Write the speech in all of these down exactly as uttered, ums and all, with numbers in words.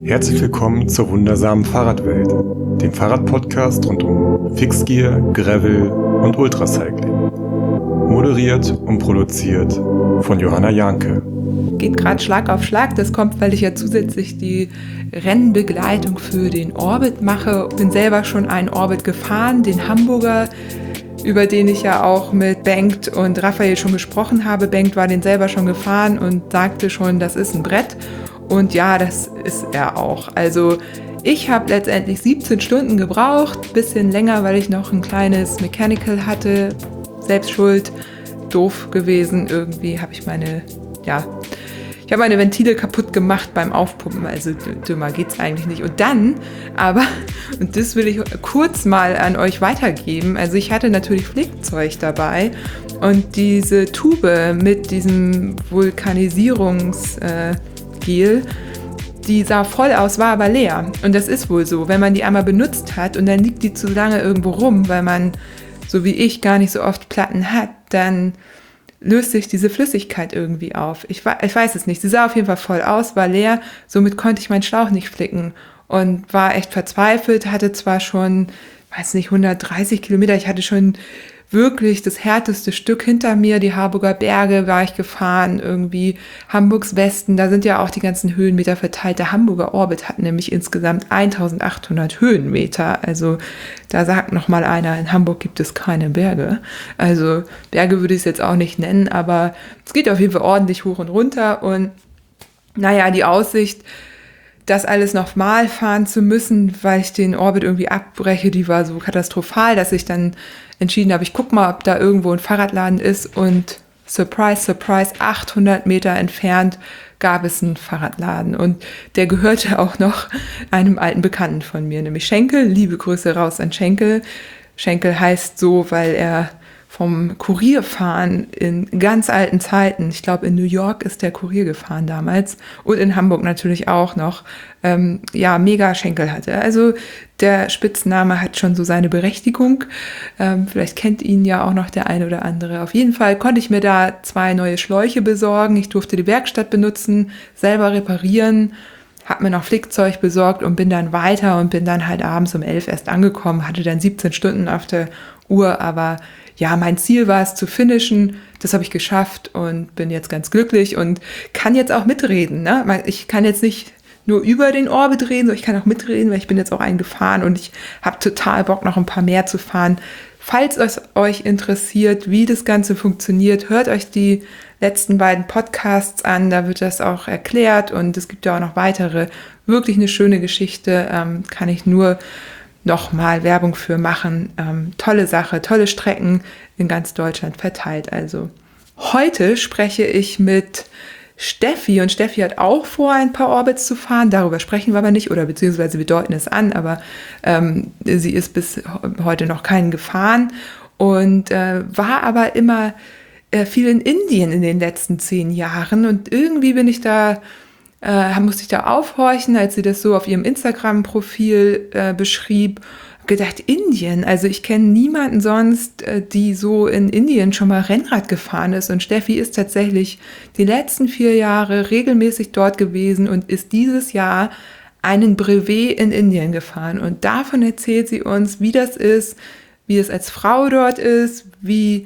Herzlich willkommen zur wundersamen Fahrradwelt, dem Fahrradpodcast rund um Fixgear, Gravel und Ultracycling. Moderiert und produziert von Johanna Janke. Geht gerade Schlag auf Schlag. Das kommt, weil ich ja zusätzlich die Rennbegleitung für den Orbit mache. Bin selber schon einen Orbit gefahren, den Hamburger, über den ich ja auch mit Bengt und Raphael schon gesprochen habe. Bengt war den selber schon gefahren und sagte schon, das ist ein Brett. Und ja, das ist er auch. Also ich habe letztendlich siebzehn Stunden gebraucht, bisschen länger, weil ich noch ein kleines Mechanical hatte. Selbst schuld, doof gewesen. Irgendwie habe ich meine, ja, ich habe meine Ventile kaputt gemacht beim Aufpumpen. Also dümmer geht's eigentlich nicht. Und dann, aber, und das will ich kurz mal an euch weitergeben. Also ich hatte natürlich Flickzeug dabei und diese Tube mit diesem Vulkanisierungs äh, Gel, die sah voll aus, war aber leer. Und das ist wohl so, wenn man die einmal benutzt hat und dann liegt die zu lange irgendwo rum, weil man, so wie ich, gar nicht so oft Platten hat, dann löst sich diese Flüssigkeit irgendwie auf. Ich, ich weiß es nicht. Sie sah auf jeden Fall voll aus, war leer, somit konnte ich meinen Schlauch nicht flicken und war echt verzweifelt, hatte zwar schon, weiß nicht, hundertdreißig Kilometer, ich hatte schon wirklich das härteste Stück hinter mir, die Harburger Berge war ich gefahren, irgendwie Hamburgs Westen, da sind ja auch die ganzen Höhenmeter verteilt. Der Hamburger Orbit hat nämlich insgesamt eintausendachthundert Höhenmeter, also da sagt noch mal einer, in Hamburg gibt es keine Berge. Also Berge würde ich es jetzt auch nicht nennen, aber es geht auf jeden Fall ordentlich hoch und runter und naja, die Aussicht, das alles nochmal fahren zu müssen, weil ich den Orbit irgendwie abbreche, die war so katastrophal, dass ich dann entschieden habe, ich guck mal, ob da irgendwo ein Fahrradladen ist und surprise, surprise, achthundert Meter entfernt gab es einen Fahrradladen und der gehörte auch noch einem alten Bekannten von mir, nämlich Schenkel. Liebe Grüße raus an Schenkel. Schenkel heißt so, weil er vom Kurierfahren in ganz alten Zeiten, ich glaube in New York ist der Kurier gefahren damals und in Hamburg natürlich auch noch, ähm, ja, mega Schenkel hatte. Also der Spitzname hat schon so seine Berechtigung. Ähm, vielleicht kennt ihn ja auch noch der eine oder andere. Auf jeden Fall konnte ich mir da zwei neue Schläuche besorgen. Ich durfte die Werkstatt benutzen, selber reparieren, habe mir noch Flickzeug besorgt und bin dann weiter und bin dann halt abends um elf erst angekommen, hatte dann siebzehn Stunden auf der Uhr, aber ja, mein Ziel war es zu finishen, das habe ich geschafft und bin jetzt ganz glücklich und kann jetzt auch mitreden. Ne? Ich kann jetzt nicht nur über den Orbit reden, sondern ich kann auch mitreden, weil ich bin jetzt auch einen gefahren und ich habe total Bock, noch ein paar mehr zu fahren. Falls es euch interessiert, wie das Ganze funktioniert, hört euch die letzten beiden Podcasts an, da wird das auch erklärt und es gibt ja auch noch weitere. Wirklich eine schöne Geschichte, ähm, kann ich nur nochmal Werbung für machen. Ähm, tolle Sache, tolle Strecken in ganz Deutschland verteilt. Also heute spreche ich mit Steffi und Steffi hat auch vor, ein paar Orbits zu fahren. Darüber sprechen wir aber nicht oder beziehungsweise wir deuten es an, aber ähm, sie ist bis heute noch keinen gefahren und äh, war aber immer äh, viel in Indien in den letzten zehn Jahren und irgendwie bin ich da Äh, musste ich da aufhorchen, als sie das so auf ihrem Instagram-Profil äh, beschrieb. Hab gedacht, Indien, also ich kenne niemanden sonst, äh, die so in Indien schon mal Rennrad gefahren ist. Und Steffi ist tatsächlich die letzten vier Jahre regelmäßig dort gewesen und ist dieses Jahr einen Brevet in Indien gefahren. Und davon erzählt sie uns, wie das ist, wie es als Frau dort ist, wie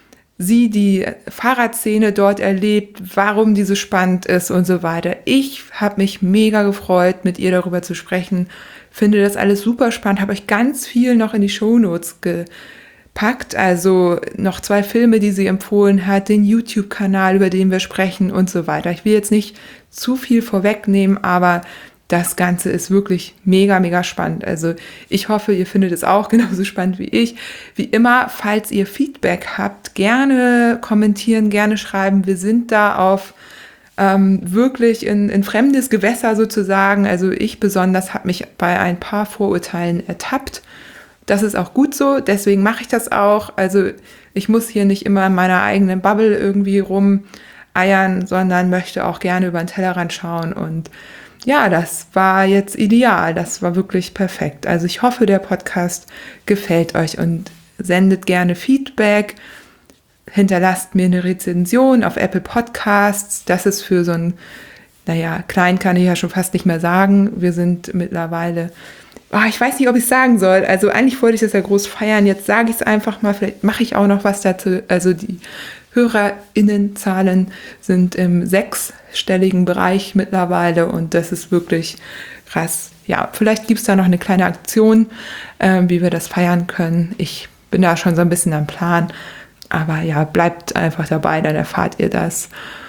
sie die Fahrradszene dort erlebt, warum die so spannend ist und so weiter. Ich habe mich mega gefreut, mit ihr darüber zu sprechen. Finde das alles super spannend. Habe euch ganz viel noch in die Shownotes gepackt. Also noch zwei Filme, die sie empfohlen hat, den YouTube-Kanal, über den wir sprechen und so weiter. Ich will jetzt nicht zu viel vorwegnehmen, aber das Ganze ist wirklich mega, mega spannend. Also ich hoffe, ihr findet es auch genauso spannend wie ich. Wie immer, falls ihr Feedback habt, gerne kommentieren, gerne schreiben. Wir sind da auf ähm, wirklich in, in fremdes Gewässer sozusagen. Also ich besonders habe mich bei ein paar Vorurteilen ertappt. Das ist auch gut so, deswegen mache ich das auch. Also ich muss hier nicht immer in meiner eigenen Bubble irgendwie rumeiern, sondern möchte auch gerne über den Tellerrand schauen und ja, das war jetzt ideal. Das war wirklich perfekt. Also ich hoffe, der Podcast gefällt euch und sendet gerne Feedback. Hinterlasst mir eine Rezension auf Apple Podcasts. Das ist für so ein naja, klein kann ich ja schon fast nicht mehr sagen. Wir sind mittlerweile, oh, ich weiß nicht, ob ich es sagen soll. Also eigentlich wollte ich das ja groß feiern. Jetzt sage ich es einfach mal. Vielleicht mache ich auch noch was dazu. Also die HörerInnenzahlen sind im sechsstelligen Bereich mittlerweile und das ist wirklich krass. Ja, vielleicht gibt es da noch eine kleine Aktion, äh, wie wir das feiern können. Ich bin da schon so ein bisschen am Plan. Aber ja, bleibt einfach dabei, dann erfahrt ihr das.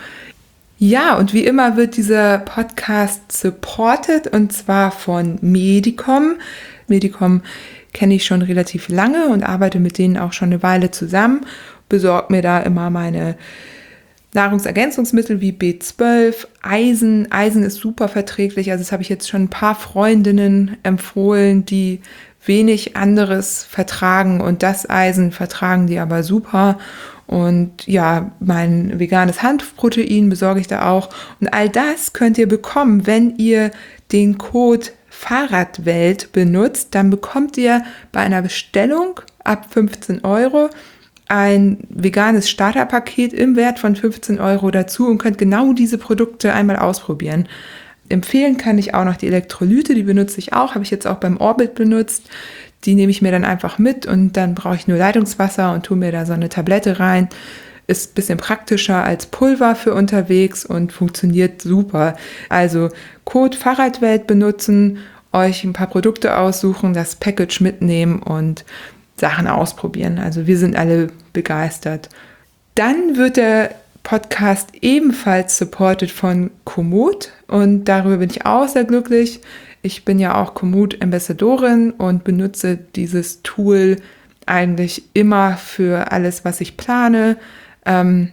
Ja, und wie immer wird dieser Podcast supported und zwar von Medicom. Medicom kenne ich schon relativ lange und arbeite mit denen auch schon eine Weile zusammen. Besorge mir da immer meine Nahrungsergänzungsmittel wie B zwölf, Eisen. Eisen ist super verträglich. Also das habe ich jetzt schon ein paar Freundinnen empfohlen, die wenig anderes vertragen und das Eisen vertragen die aber super. Und ja, mein veganes Hanfprotein besorge ich da auch. Und all das könnt ihr bekommen, wenn ihr den Code Fahrradwelt benutzt. Dann bekommt ihr bei einer Bestellung ab fünfzehn Euro ein veganes Starterpaket im Wert von fünfzehn Euro dazu und könnt genau diese Produkte einmal ausprobieren. Empfehlen kann ich auch noch die Elektrolyte, die benutze ich auch, habe ich jetzt auch beim Orbit benutzt. Die nehme ich mir dann einfach mit und dann brauche ich nur Leitungswasser und tue mir da so eine Tablette rein. Ist ein bisschen praktischer als Pulver für unterwegs und funktioniert super. Also Code Fahrradwelt benutzen, euch ein paar Produkte aussuchen, das Package mitnehmen und Sachen ausprobieren. Also wir sind alle begeistert. Dann wird der Podcast ebenfalls supported von Komoot und darüber bin ich auch sehr glücklich. Ich bin ja auch Komoot-Ambassadorin und benutze dieses Tool eigentlich immer für alles, was ich plane. Ähm,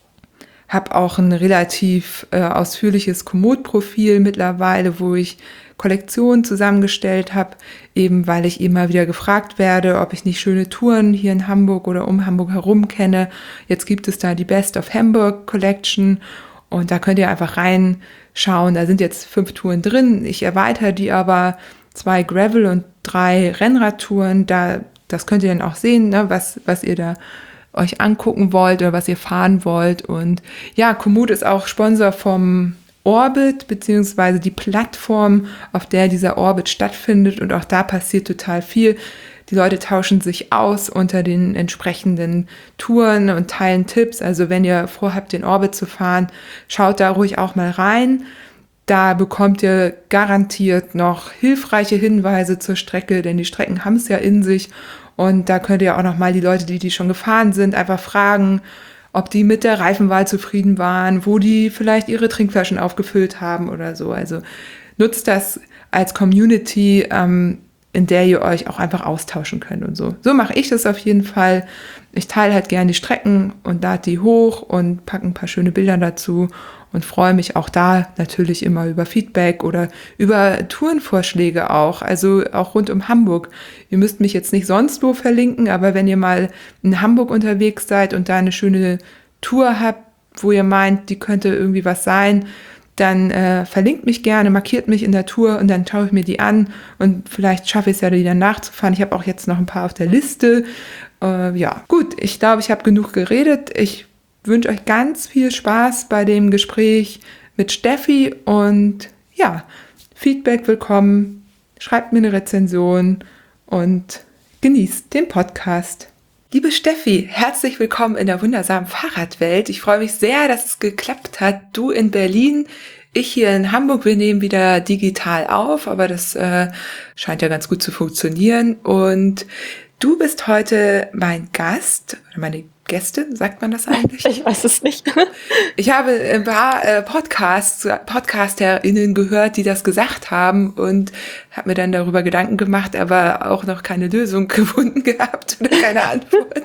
habe auch ein relativ äh, ausführliches Komoot-Profil mittlerweile, wo ich Kollektionen zusammengestellt habe, eben weil ich immer wieder gefragt werde, ob ich nicht schöne Touren hier in Hamburg oder um Hamburg herum kenne. Jetzt gibt es da die Best of Hamburg Collection und da könnt ihr einfach reinschauen. Da sind jetzt fünf Touren drin. Ich erweitere die aber, zwei Gravel- und drei Rennradtouren. Da, das könnt ihr dann auch sehen, ne, was, was ihr da euch angucken wollt oder was ihr fahren wollt. Und ja, Komoot ist auch Sponsor vom Orbit, beziehungsweise die Plattform, auf der dieser Orbit stattfindet. Und auch da passiert total viel. Die Leute tauschen sich aus unter den entsprechenden Touren und teilen Tipps. Also wenn ihr vorhabt, den Orbit zu fahren, schaut da ruhig auch mal rein. Da bekommt ihr garantiert noch hilfreiche Hinweise zur Strecke, denn die Strecken haben es ja in sich. Und da könnt ihr auch noch mal die Leute, die die schon gefahren sind, einfach fragen, ob die mit der Reifenwahl zufrieden waren, wo die vielleicht ihre Trinkflaschen aufgefüllt haben oder so. Also nutzt das als Community, ähm, in der ihr euch auch einfach austauschen könnt und so. So mache ich das auf jeden Fall. Ich teile halt gerne die Strecken und lade die hoch und packe ein paar schöne Bilder dazu und freue mich auch da natürlich immer über Feedback oder über Tourenvorschläge auch, also auch rund um Hamburg. Ihr müsst mich jetzt nicht sonst wo verlinken, aber wenn ihr mal in Hamburg unterwegs seid und da eine schöne Tour habt, wo ihr meint, die könnte irgendwie was sein, dann äh, verlinkt mich gerne, markiert mich in der Tour und dann schaue ich mir die an und vielleicht schaffe ich es ja, die dann nachzufahren. Ich habe auch jetzt noch ein paar auf der Liste. Äh, ja, gut, ich glaube, ich habe genug geredet. Ich wünsche euch ganz viel Spaß bei dem Gespräch mit Steffi und ja, Feedback willkommen. Schreibt mir eine Rezension und genießt den Podcast. Liebe Steffi, herzlich willkommen in der wundersamen Fahrradwelt. Ich freue mich sehr, dass es geklappt hat. Du in Berlin, ich hier in Hamburg. Wir nehmen wieder digital auf, aber das äh, scheint ja ganz gut zu funktionieren. Und du bist heute mein Gast, oder meine Gäste, sagt man das eigentlich? Ich weiß es nicht. Ich habe ein paar äh, Podcasts, PodcasterInnen gehört, die das gesagt haben und habe mir dann darüber Gedanken gemacht, aber auch noch keine Lösung gefunden gehabt oder keine Antwort.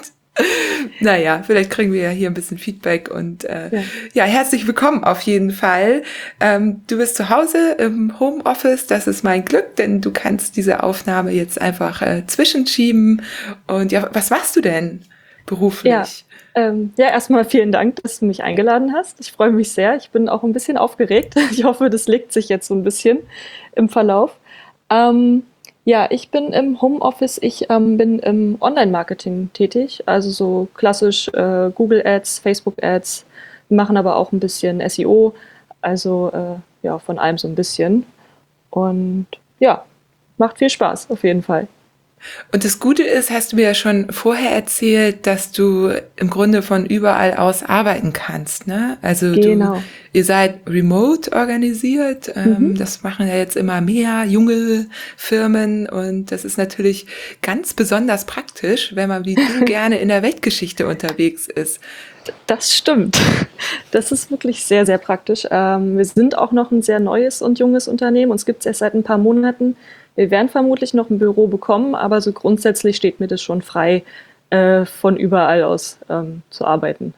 Naja, vielleicht kriegen wir ja hier ein bisschen Feedback und äh, ja. ja, herzlich willkommen auf jeden Fall. Ähm, du bist zu Hause im Homeoffice, das ist mein Glück, denn du kannst diese Aufnahme jetzt einfach äh, zwischenschieben. Und ja, was machst du denn beruflich? Ja, ähm, ja, erstmal vielen Dank, dass du mich eingeladen hast. Ich freue mich sehr. Ich bin auch ein bisschen aufgeregt. Ich hoffe, das legt sich jetzt so ein bisschen im Verlauf. Ähm, ja, ich bin im Homeoffice. Ich ähm, bin im Online-Marketing tätig, also so klassisch äh, Google Ads, Facebook Ads. Wir machen aber auch ein bisschen S E O. Also äh, ja, von allem so ein bisschen. Und ja, macht viel Spaß, auf jeden Fall. Und das Gute ist, hast du mir ja schon vorher erzählt, dass du im Grunde von überall aus arbeiten kannst, ne? Also Genau. du, ihr seid remote organisiert. Ähm, Mhm. das machen ja jetzt immer mehr junge Firmen und das ist natürlich ganz besonders praktisch, wenn man wie du gerne in der Weltgeschichte unterwegs ist. Das stimmt. Das ist wirklich sehr, sehr praktisch. Ähm, wir sind auch noch ein sehr neues und junges Unternehmen. Uns gibt es erst seit ein paar Monaten. Wir werden vermutlich noch ein Büro bekommen, aber so grundsätzlich steht mir das schon frei, äh, von überall aus ähm, zu arbeiten.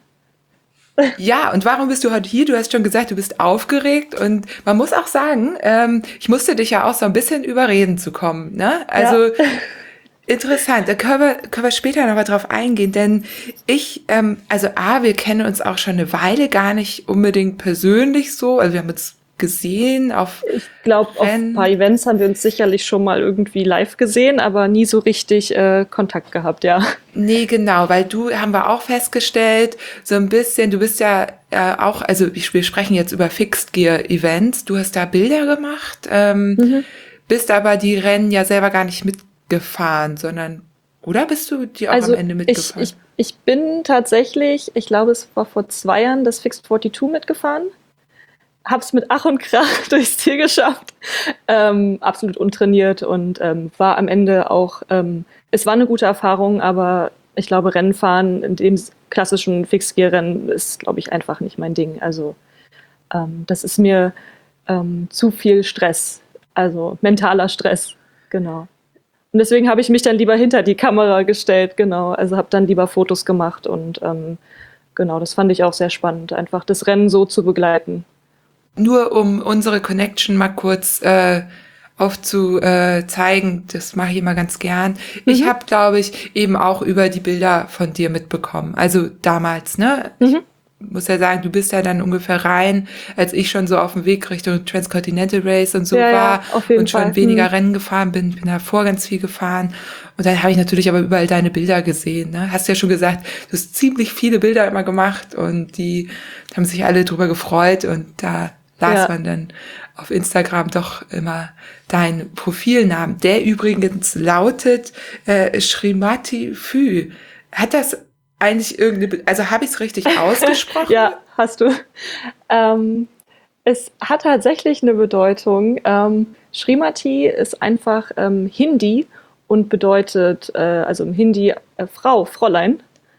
Ja, und warum bist du heute hier? Du hast schon gesagt, du bist aufgeregt und man muss auch sagen, ähm, ich musste dich ja auch so ein bisschen überreden zu kommen, ne? Also Ja. interessant, da können wir, können wir später noch mal drauf eingehen, denn ich, ähm, also A, wir kennen uns auch schon eine Weile gar nicht unbedingt persönlich so, also wir haben uns gesehen auf Ich glaube, auf ein paar Events haben wir uns sicherlich schon mal irgendwie live gesehen, aber nie so richtig äh, Kontakt gehabt, ja. Nee, genau, weil du, haben wir auch festgestellt, so ein bisschen, du bist ja äh, auch, also wir sprechen jetzt über Fixed Gear Events, du hast da Bilder gemacht, ähm, Mhm. bist aber die Rennen ja selber gar nicht mitgefahren, sondern, oder bist du die auch Also am Ende ich, mitgefahren? ich, ich bin tatsächlich, ich glaube, es war vor zwei Jahren, das Fixed zweiundvierzig mitgefahren. Hab's mit Ach und Krach durchs Ziel geschafft. Ähm, absolut untrainiert und ähm, war am Ende auch, ähm, es war eine gute Erfahrung, aber ich glaube, Rennfahren in dem klassischen Fixgear-Rennen ist, glaube ich, einfach nicht mein Ding. Also ähm, das ist mir ähm, zu viel Stress, also mentaler Stress, genau. Und deswegen habe ich mich dann lieber hinter die Kamera gestellt, genau. Also habe dann lieber Fotos gemacht und ähm, genau, das fand ich auch sehr spannend, einfach das Rennen so zu begleiten. Nur um unsere Connection mal kurz äh, aufzuzeigen, das mache ich immer ganz gern. Ich Mhm. habe, glaube ich, eben auch über die Bilder von dir mitbekommen. Also damals, ne? Mhm. Ich muss ja sagen, du bist ja dann ungefähr rein, als ich schon so auf dem Weg Richtung Transcontinental Race und so Ja, ja, war auf jeden und schon Fall. weniger Mhm. Rennen gefahren bin, bin davor ganz viel gefahren. Und dann habe ich natürlich aber überall deine Bilder gesehen. Ne? Hast ja schon gesagt, du hast ziemlich viele Bilder immer gemacht und die haben sich alle drüber gefreut und da las Ja. man dann auf Instagram doch immer deinen Profilnamen, der übrigens lautet äh, Srimati Phü. Hat das eigentlich irgendeine, Be- also habe ich es richtig ausgesprochen? Ja, hast du. Ähm, es hat tatsächlich eine Bedeutung. Ähm, Srimati ist einfach ähm, Hindi und bedeutet, äh, also im Hindi äh, Frau, Fräulein.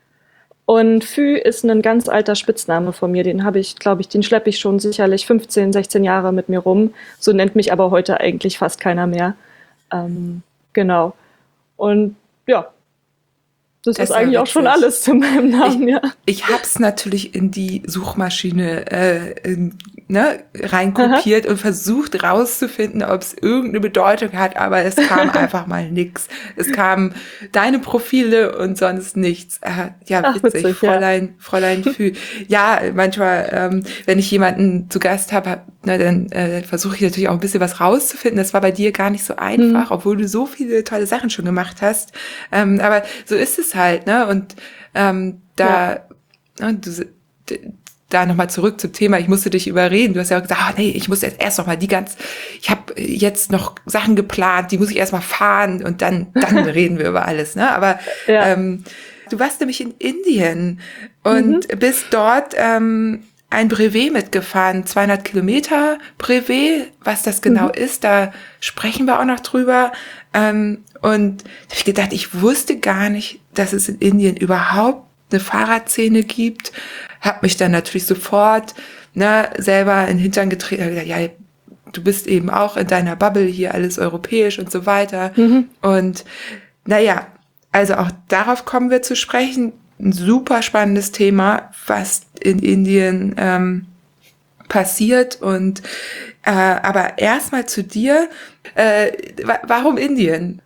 Und Fü ist ein ganz alter Spitzname von mir. Den habe ich, glaube ich, den schleppe ich schon sicherlich fünfzehn, sechzehn Jahre mit mir rum. So nennt mich aber heute eigentlich fast keiner mehr. Ähm, genau. Und ja, das, Das ist ist ja eigentlich auch schon witzig. alles zu meinem Namen, ja. Ich hab's natürlich in die Suchmaschine äh, in, ne, reinkopiert und versucht rauszufinden, ob es irgendeine Bedeutung hat, aber es kam einfach mal nix. Es kamen deine Profile und sonst nichts. Äh, ja, Ach, witzig, witzig, ja. Fräulein, Fräulein Fü. Ja, manchmal, ähm, wenn ich jemanden zu Gast habe, ne, dann äh, versuche ich natürlich auch ein bisschen was rauszufinden. Das war bei dir gar nicht so einfach, obwohl du so viele tolle Sachen schon gemacht hast. Ähm, aber so ist es halt, ne? Und ähm, da, ja. ne, du, d- da nochmal zurück zum Thema, ich musste dich überreden. Du hast ja auch gesagt, ah, nee, ich muss jetzt erst noch mal die ganz, ich habe jetzt noch Sachen geplant, die muss ich erst mal fahren und dann, dann reden wir über alles, ne? Aber Ja. ähm, du warst nämlich in Indien und mhm. bist dort ähm, ein Brevet mitgefahren, zweihundert Kilometer Brevet, was das genau mhm. ist, da sprechen wir auch noch drüber. Ähm, und da habe ich gedacht, ich wusste gar nicht, dass es in Indien überhaupt eine Fahrradszene gibt. Hab mich dann natürlich sofort ne, selber in den Hintern getreten, hab gesagt, ja, du bist eben auch in deiner Bubble hier, alles europäisch und so weiter. Mhm. Und naja, also auch darauf kommen wir zu sprechen. Ein super spannendes Thema, was in Indien ähm, passiert. Und äh, aber erstmal zu dir. Äh, warum Indien?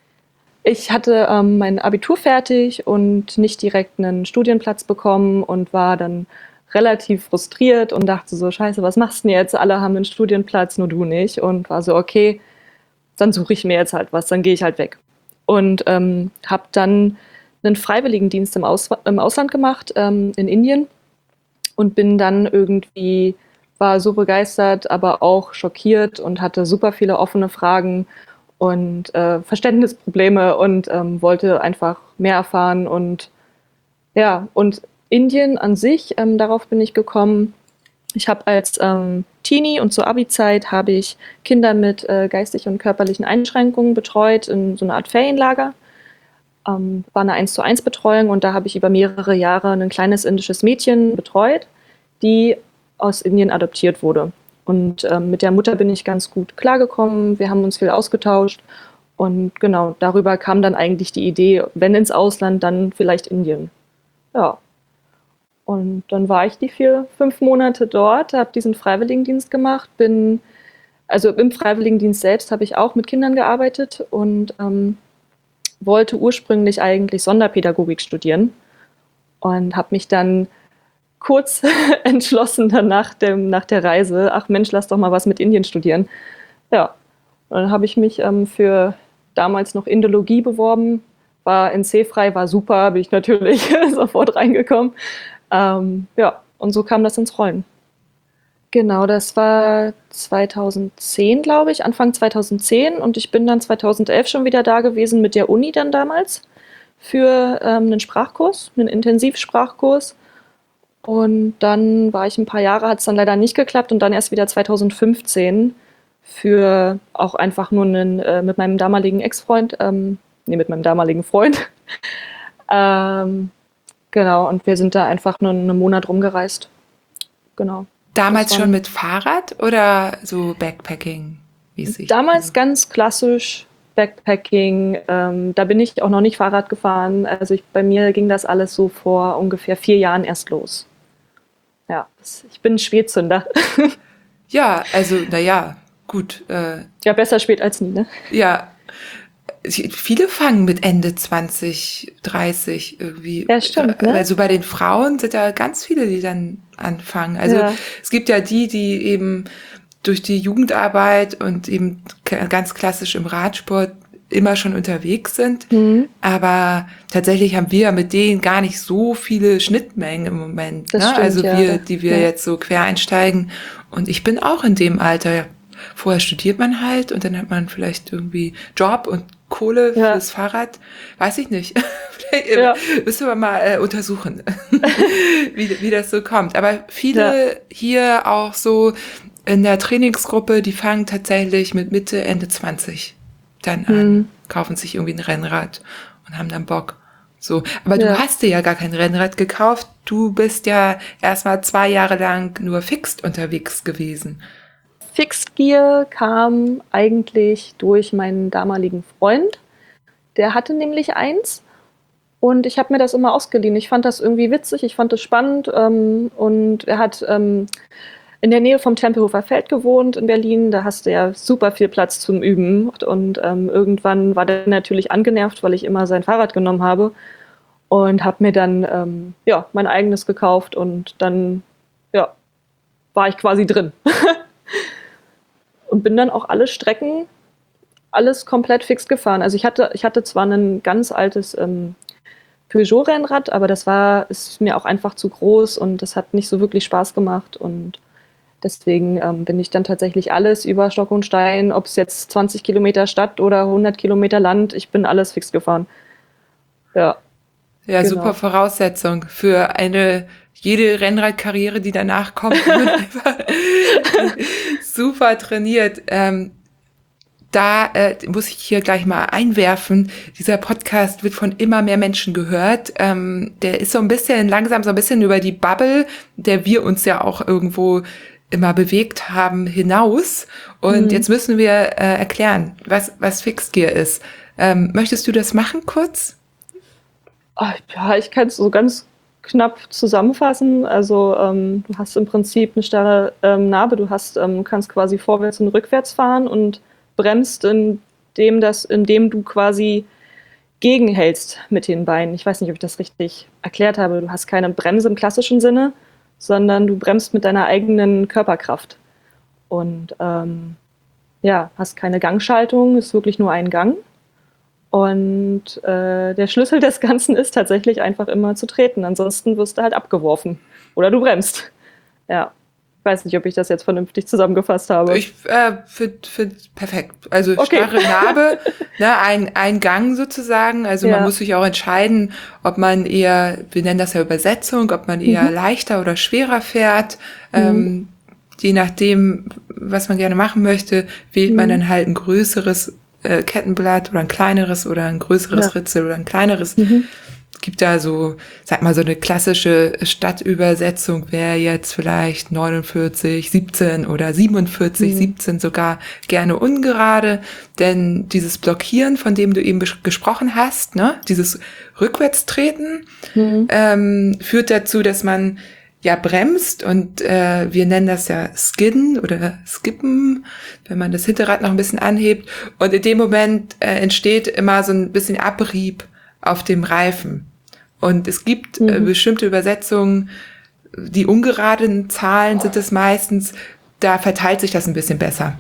Ich hatte ähm, mein Abitur fertig und nicht direkt einen Studienplatz bekommen und war dann relativ frustriert und dachte so, scheiße, was machst du denn jetzt? Alle haben einen Studienplatz, nur du nicht. Und war so, okay, dann suche ich mir jetzt halt was, dann gehe ich halt weg. Und ähm, habe dann einen Freiwilligendienst im, Aus im Ausland gemacht, ähm, in Indien. Und bin dann irgendwie war so begeistert, aber auch schockiert und hatte super viele offene Fragen und äh, Verständnisprobleme und ähm, wollte einfach mehr erfahren. Und ja, und Indien an sich, ähm, darauf bin ich gekommen. Ich habe als ähm, Teenie und zur Abi-Zeit habe ich Kinder mit äh, geistig und körperlichen Einschränkungen betreut in so einer Art Ferienlager. Ähm, war eine eins zu eins Betreuung und da habe ich über mehrere Jahre ein kleines indisches Mädchen betreut, die aus Indien adoptiert wurde. Und ähm, mit der Mutter bin ich ganz gut klargekommen. Wir haben uns viel ausgetauscht. Und genau, darüber kam dann eigentlich die Idee, wenn ins Ausland, dann vielleicht Indien. Ja. Und dann war ich die vier, fünf Monate dort, habe diesen Freiwilligendienst gemacht, bin, also im Freiwilligendienst selbst habe ich auch mit Kindern gearbeitet und ähm, wollte ursprünglich eigentlich Sonderpädagogik studieren und habe mich dann kurz entschlossen dann nach, dem, nach der Reise, ach Mensch, lass doch mal was mit Indien studieren. Ja, und dann habe ich mich ähm, für damals noch Indologie beworben, war N C-frei, war super, bin ich natürlich sofort reingekommen. Ähm, ja, und so kam das ins Rollen. Genau, das war zweitausendzehn, glaube ich, Anfang zweitausendzehn und ich bin dann zweitausendelf schon wieder da gewesen mit der Uni dann damals für ähm, einen Sprachkurs, einen Intensivsprachkurs. Und dann war ich ein paar Jahre, hat es dann leider nicht geklappt und dann erst wieder zweitausendfünfzehn für auch einfach nur einen, äh, mit meinem damaligen Ex-Freund, ähm, nee, mit meinem damaligen Freund. ähm, genau, und wir sind da einfach nur einen Monat rumgereist. Genau. Damals schon mit Fahrrad oder so Backpacking-mäßig? Damals ganz klassisch Backpacking. Ähm, da bin ich auch noch nicht Fahrrad gefahren. Also ich, bei mir ging das alles so vor ungefähr vier Jahren erst los. Ja, ich bin ein Spätzünder. Ja, also naja, gut. Äh, ja, besser spät als nie, ne? Ja, viele fangen mit Ende zwanzig, dreißig irgendwie. Ja, stimmt, ne? Also bei den Frauen sind da ganz viele, die dann anfangen. Also ja. Es gibt ja die, die eben durch die Jugendarbeit und eben ganz klassisch im Radsport immer schon unterwegs sind. Mhm. Aber tatsächlich haben wir mit denen gar nicht so viele Schnittmengen im Moment. Das ne? stimmt, also ja. wir, die wir ja. jetzt so quer einsteigen. Und ich bin auch in dem Alter. Vorher studiert man halt und dann hat man vielleicht irgendwie Job und Kohle ja. fürs Fahrrad. Weiß ich nicht. Vielleicht ja. müssen wir mal äh, untersuchen, wie, wie das so kommt. Aber viele ja. hier auch so in der Trainingsgruppe, die fangen tatsächlich mit Mitte, Ende zwanzig dann an, mhm. kaufen sich irgendwie ein Rennrad und haben dann Bock. So, aber ja. du hast dir ja gar kein Rennrad gekauft. Du bist ja erstmal zwei Jahre lang nur fixt unterwegs gewesen. Fixed Gear kam eigentlich durch meinen damaligen Freund. Der hatte nämlich eins und ich habe mir das immer ausgeliehen. Ich fand das irgendwie witzig, ich fand das spannend ähm, und er hat ähm, in der Nähe vom Tempelhofer Feld gewohnt in Berlin. Da hast du ja super viel Platz zum Üben und ähm, irgendwann war der natürlich angenervt, weil ich immer sein Fahrrad genommen habe und habe mir dann ähm, ja, mein eigenes gekauft und dann ja, war ich quasi drin. Und bin dann auch alle Strecken, alles komplett fix gefahren. Also ich hatte, ich hatte zwar ein ganz altes ähm, Peugeot-Rennrad, aber das war, ist mir auch einfach zu groß und das hat nicht so wirklich Spaß gemacht. Und deswegen ähm, bin ich dann tatsächlich alles über Stock und Stein, ob es jetzt zwanzig Kilometer Stadt oder hundert Kilometer Land, ich bin alles fix gefahren. Ja. Ja, genau. Super Voraussetzung für eine jede Rennradkarriere, die danach kommt, wird einfach super trainiert. Ähm, da äh, muss ich hier gleich mal einwerfen, dieser Podcast wird von immer mehr Menschen gehört. Ähm, der ist so ein bisschen langsam, so ein bisschen über die Bubble, der wir uns ja auch irgendwo immer bewegt haben, hinaus. Und mhm. jetzt müssen wir äh, erklären, was, was Fixed Gear ist. Ähm, möchtest du das machen kurz? Ach, ja, ich kann es so ganz knapp zusammenfassen. Also ähm, du hast im Prinzip eine starre ähm, Narbe, du hast, ähm, kannst quasi vorwärts und rückwärts fahren und bremst, indem, das, indem du quasi gegenhältst mit den Beinen. Ich weiß nicht, ob ich das richtig erklärt habe. Du hast keine Bremse im klassischen Sinne, sondern du bremst mit deiner eigenen Körperkraft. Und ähm, ja, hast keine Gangschaltung, ist wirklich nur ein Gang. Und äh, der Schlüssel des Ganzen ist tatsächlich einfach immer zu treten. Ansonsten wirst du halt abgeworfen. Oder du bremst. Ja. weiß nicht, ob ich das jetzt vernünftig zusammengefasst habe. Ich äh, finde find perfekt. Also Okay. starre Narbe, ne, ein, ein Gang sozusagen. Also Ja. man muss sich auch entscheiden, ob man eher, wir nennen das ja Übersetzung, ob man eher Mhm. leichter oder schwerer fährt. Ähm, je nachdem, was man gerne machen möchte, wählt man Mhm. dann halt ein größeres äh, Kettenblatt oder ein kleineres oder ein größeres Ja. Ritzel oder ein kleineres. Mhm. Es gibt da so, sag mal, so eine klassische Stadtübersetzung wäre jetzt vielleicht neunundvierzig, siebzehn oder siebenundvierzig, Mhm. siebzehn sogar gerne ungerade, denn dieses Blockieren, von dem du eben bes- gesprochen hast, ne, dieses Rückwärtstreten, Mhm. ähm, führt dazu, dass man ja bremst und äh, wir nennen das ja Skidden oder Skippen, wenn man das Hinterrad noch ein bisschen anhebt und in dem Moment äh, entsteht immer so ein bisschen Abrieb auf dem Reifen. Und es gibt äh, Mhm. bestimmte Übersetzungen, die ungeraden Zahlen sind es meistens, da verteilt sich das ein bisschen besser.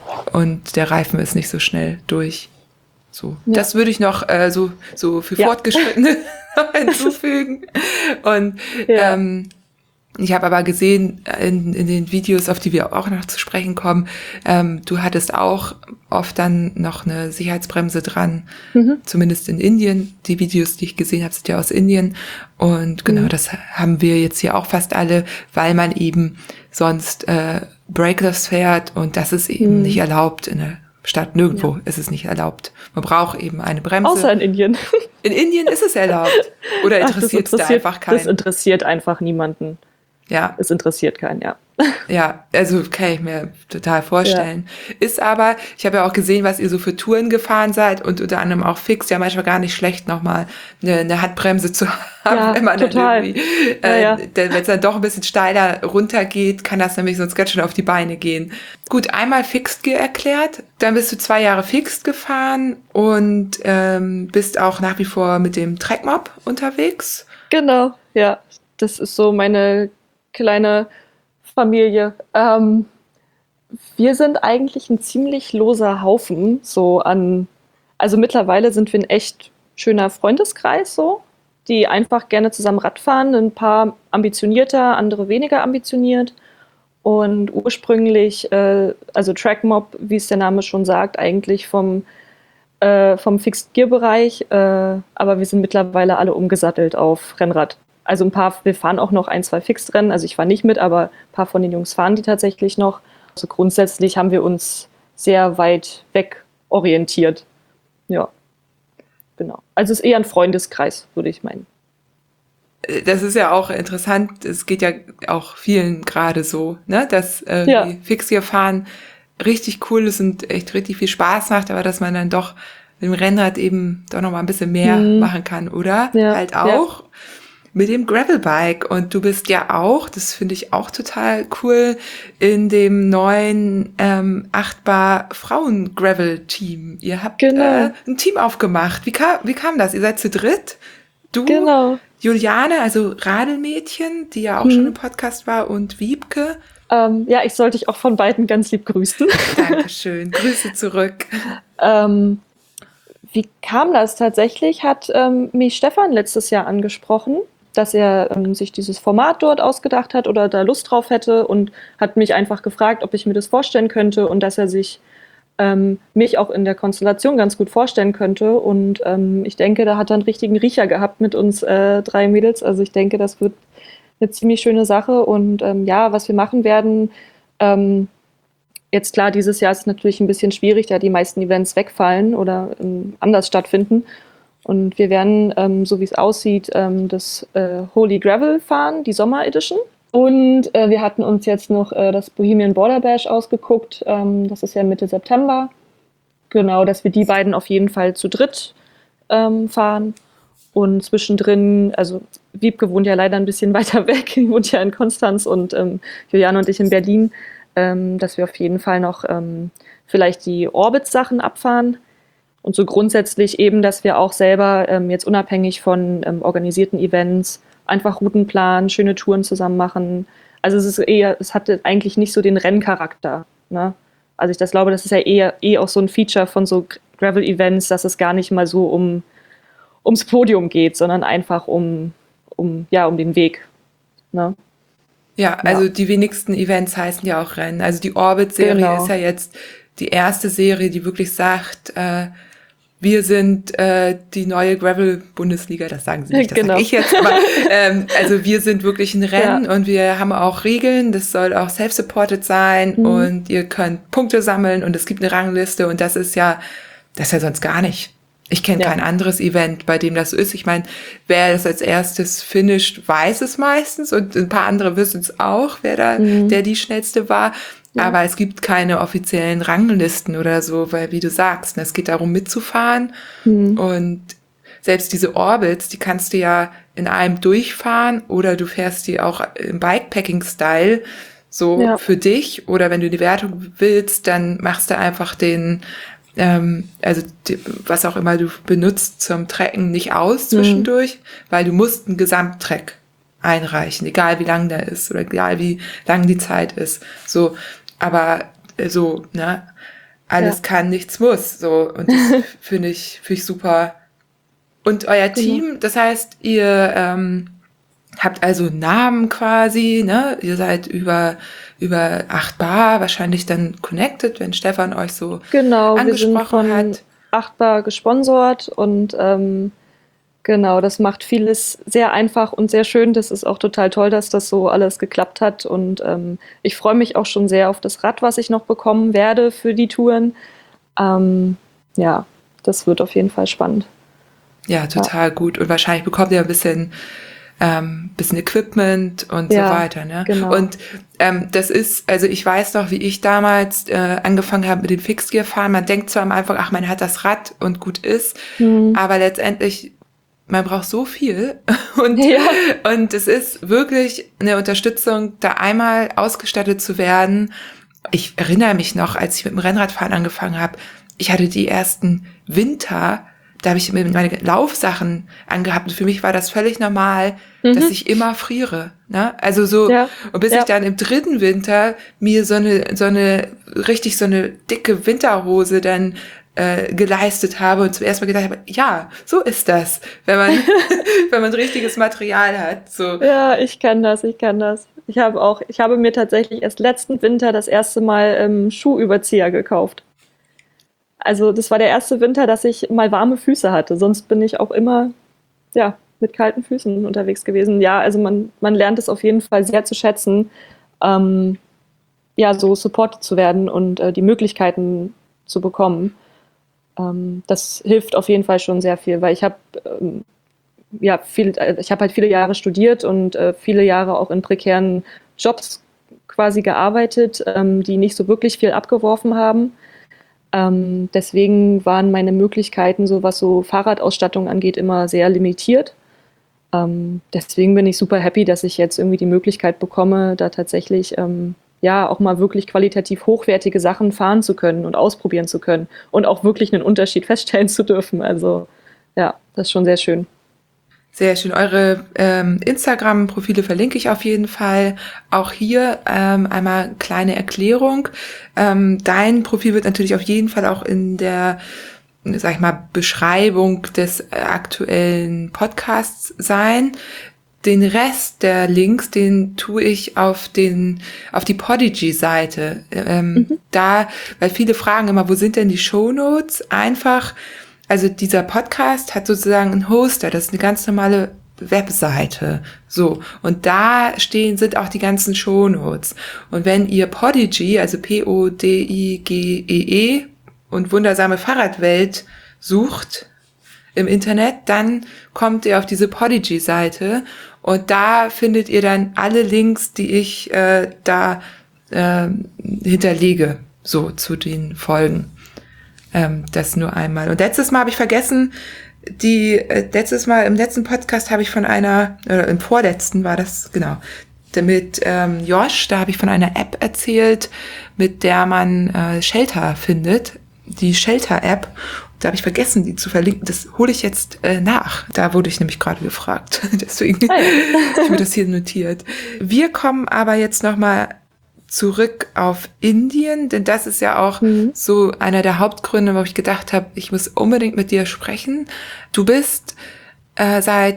Und der Reifen ist nicht so schnell durch. So, Ja. das würde ich noch äh, so, so für Ja. Fortgeschrittene hinzufügen. Und Ja. ähm, ich habe aber gesehen in, in den Videos, auf die wir auch noch zu sprechen kommen, ähm, du hattest auch oft dann noch eine Sicherheitsbremse dran, Mhm. zumindest in Indien. Die Videos, die ich gesehen habe, sind ja aus Indien. Und genau, Mhm. das haben wir jetzt hier auch fast alle, weil man eben sonst äh, brakeless fährt und das ist eben Mhm. nicht erlaubt in der Stadt. Nirgendwo ist es nicht erlaubt. Man braucht eben eine Bremse. Außer in Indien. In Indien ist es erlaubt. Oder Ach, das interessiert es da interessiert, einfach das keinen? interessiert einfach niemanden. Ja. Es interessiert keinen, ja. Ja, also kann ich mir total vorstellen. Ist aber, ich habe ja auch gesehen, was ihr so für Touren gefahren seid und unter anderem auch fix, ja manchmal gar nicht schlecht, nochmal eine, eine Handbremse zu haben, Ja, wenn man total. dann irgendwie, Ja, äh, ja. denn wenn es dann doch ein bisschen steiler runtergeht, kann das nämlich sonst ganz schön auf die Beine gehen. Gut, einmal Fixed Gear erklärt, dann bist du zwei Jahre Fixed gefahren und ähm, bist auch nach wie vor mit dem Trackmob unterwegs. Genau, ja. Das ist so meine kleine Familie. Ähm, wir sind eigentlich ein ziemlich loser Haufen, so an, also mittlerweile sind wir ein echt schöner Freundeskreis, so, die einfach gerne zusammen Rad fahren, ein paar ambitionierter, andere weniger ambitioniert. Und ursprünglich, äh, also Trackmob, wie es der Name schon sagt, eigentlich vom, äh, vom Fixed-Gear-Bereich, äh, aber wir sind mittlerweile alle umgesattelt auf Rennrad. Also ein paar, wir fahren auch noch ein, zwei Fixed-Rennen, also ich fahre nicht mit, aber ein paar von den Jungs fahren die tatsächlich noch. Also grundsätzlich haben wir uns sehr weit weg orientiert. Ja, genau. Also es ist eher ein Freundeskreis, würde ich meinen. Das ist ja auch interessant, es geht ja auch vielen gerade so, ne, dass irgendwie Ja. Fixgear-Fahren richtig cool ist und echt richtig viel Spaß macht, aber dass man dann doch mit dem Rennrad eben doch noch mal ein bisschen mehr Mhm. machen kann, oder? Ja, Halt auch mit dem Gravelbike. Und du bist ja auch, das finde ich auch total cool, in dem neuen ähm, Achtbar Frauen-Gravel-Team. Ihr habt Genau. äh, ein Team aufgemacht. Wie kam, wie kam das? Ihr seid zu dritt? Du, Genau. Juliane, also Radelmädchen, die ja auch Mhm. schon im Podcast war, und Wiebke. Ähm, ja, ich sollte dich auch von beiden ganz lieb grüßen. Dankeschön. Grüße zurück. Ähm, wie kam das tatsächlich? Hat ähm, mich Stefan letztes Jahr angesprochen, dass er ähm, sich dieses Format dort ausgedacht hat oder da Lust drauf hätte und hat mich einfach gefragt, ob ich mir das vorstellen könnte und dass er sich ähm, mich auch in der Konstellation ganz gut vorstellen könnte. Und ähm, ich denke, da hat er einen richtigen Riecher gehabt mit uns äh, drei Mädels. Also ich denke, das wird eine ziemlich schöne Sache. Und ähm, ja, was wir machen werden, ähm, jetzt klar, dieses Jahr ist es natürlich ein bisschen schwierig, da die meisten Events wegfallen oder ähm, anders stattfinden. Und wir werden, ähm, so wie es aussieht, ähm, das äh, Holy Gravel fahren, die Sommer Edition. Und äh, wir hatten uns jetzt noch äh, das Bohemian Border Bash ausgeguckt. Ähm, das ist ja Mitte September. Genau, dass wir die beiden auf jeden Fall zu dritt ähm, fahren. Und zwischendrin, also Wiebke wohnt ja leider ein bisschen weiter weg, die wohnt ja in Konstanz und ähm, Juliane und ich in Berlin, ähm, dass wir auf jeden Fall noch ähm, vielleicht die Orbit-Sachen abfahren. Und so grundsätzlich eben, dass wir auch selber ähm, jetzt unabhängig von ähm, organisierten Events einfach Routen planen, schöne Touren zusammen machen. Also es ist eher, es hat eigentlich nicht so den Renncharakter. Ne? Also ich das glaube, das ist ja eher eh auch so ein Feature von so Gravel-Events, dass es gar nicht mal so um ums Podium geht, sondern einfach um, um, ja, um den Weg. Ne? Ja, also ja. Die wenigsten Events heißen ja auch Rennen. Also die Orbit-Serie genau. ist ja jetzt die erste Serie, die wirklich sagt, äh, wir sind äh, die neue Gravel-Bundesliga, das sagen sie nicht, das genau. sage ich jetzt, aber ähm, also wir sind wirklich ein Rennen ja. und wir haben auch Regeln, das soll auch self-supported sein mhm. und ihr könnt Punkte sammeln und es gibt eine Rangliste und das ist ja, das ist ja sonst gar nicht. Ich kenne ja. kein anderes Event, bei dem das so ist. Ich meine, wer das als erstes finisht, weiß es meistens und ein paar andere wissen es auch, wer da, mhm. der die schnellste war. Ja. Aber es gibt keine offiziellen Ranglisten oder so, weil, wie du sagst, es geht darum mitzufahren. Mhm. Und selbst diese Orbits, die kannst du ja in einem durchfahren oder du fährst die auch im Bikepacking-Style so ja. für dich. Oder wenn du die Wertung willst, dann machst du einfach den, ähm, also die, was auch immer du benutzt zum Tracken, nicht aus zwischendurch, mhm. weil du musst einen Gesamttrack einreichen, egal wie lang der ist oder egal wie lang die Zeit ist. So, aber so, ne, alles ja. kann, nichts muss. So, und das finde ich, finde ich super. Und euer genau. Team, das heißt, ihr ähm, habt also einen Namen quasi, ne? Ihr seid über über acht Bar wahrscheinlich dann connected, wenn Stefan euch so genau, angesprochen wir sind von hat. acht Bar gesponsert und ähm, genau, das macht vieles sehr einfach und sehr schön. Das ist auch total toll, dass das so alles geklappt hat. Und ähm, ich freue mich auch schon sehr auf das Rad, was ich noch bekommen werde für die Touren. Ähm, ja, das wird auf jeden Fall spannend. Ja, total ja. gut. Und wahrscheinlich bekommt ihr ein bisschen, ähm, bisschen Equipment und ja, so weiter. Ne? Genau. Und ähm, das ist, also ich weiß noch, wie ich damals äh, angefangen habe mit dem Fixgear-Fahren. Man denkt zwar am Anfang, ach, man hat das Rad und gut ist, mhm. aber letztendlich man braucht so viel und, ja. und es ist wirklich eine Unterstützung, da einmal ausgestattet zu werden. Ich erinnere mich noch, als ich mit dem Rennradfahren angefangen habe, ich hatte die ersten Winter, da habe ich mir meine Laufsachen angehabt und für mich war das völlig normal, mhm. dass ich immer friere. Ne? Also so, ja. und bis ja. ich dann im dritten Winter mir so eine, so eine, richtig so eine dicke Winterhose dann Äh, geleistet habe und zum ersten Mal gedacht habe, ja, so ist das, wenn man wenn man richtiges Material hat. So. Ja, ich kann das, ich kann das. Ich habe auch, ich habe mir tatsächlich erst letzten Winter das erste Mal ähm, Schuhüberzieher gekauft. Also das war der erste Winter, dass ich mal warme Füße hatte. Sonst bin ich auch immer ja mit kalten Füßen unterwegs gewesen. Ja, also man man lernt es auf jeden Fall sehr zu schätzen, ähm, ja so supported zu werden und äh, die Möglichkeiten zu bekommen. Das hilft auf jeden Fall schon sehr viel, weil ich habe ähm, ja viel, ich habe halt viele Jahre studiert und äh, viele Jahre auch in prekären Jobs quasi gearbeitet, ähm, die nicht so wirklich viel abgeworfen haben. Ähm, deswegen waren meine Möglichkeiten, so was so Fahrradausstattung angeht, immer sehr limitiert. Ähm, deswegen bin ich super happy, dass ich jetzt irgendwie die Möglichkeit bekomme, da tatsächlich ähm, ja, auch mal wirklich qualitativ hochwertige Sachen fahren zu können und ausprobieren zu können und auch wirklich einen Unterschied feststellen zu dürfen. Also ja, das ist schon sehr schön. Sehr schön. Eure ähm, Instagram-Profile verlinke ich auf jeden Fall. Auch hier ähm, einmal kleine Erklärung. Ähm, dein Profil wird natürlich auf jeden Fall auch in der, sag ich mal, Beschreibung des aktuellen Podcasts sein. Den Rest der Links, den tue ich auf den auf die Podigy-Seite. Ähm, mhm. Da, weil viele fragen immer, wo sind denn die Shownotes? Einfach, also dieser Podcast hat sozusagen einen Hoster, das ist eine ganz normale Webseite. So, und da stehen, sind auch die ganzen Shownotes. Und wenn ihr Podigy, also P O D I G E E und wundersame Fahrradwelt sucht im Internet, dann kommt ihr auf diese Podigy-Seite und da findet ihr dann alle Links, die ich äh, da äh, hinterlege, so zu den Folgen. Ähm, das nur einmal. Und letztes Mal habe ich vergessen, die äh, letztes Mal im letzten Podcast habe ich von einer, oder im vorletzten war das, genau, mit ähm, Josh, da habe ich von einer App erzählt, mit der man äh, Shelter findet, die Shelter-App. Da habe ich vergessen, die zu verlinken. Das hole ich jetzt äh, nach. Da wurde ich nämlich gerade gefragt. Deswegen habe ich mir das hier notiert. Wir kommen aber jetzt nochmal zurück auf Indien, denn das ist ja auch mhm. so einer der Hauptgründe, wo ich gedacht habe, ich muss unbedingt mit dir sprechen. Du bist äh, seit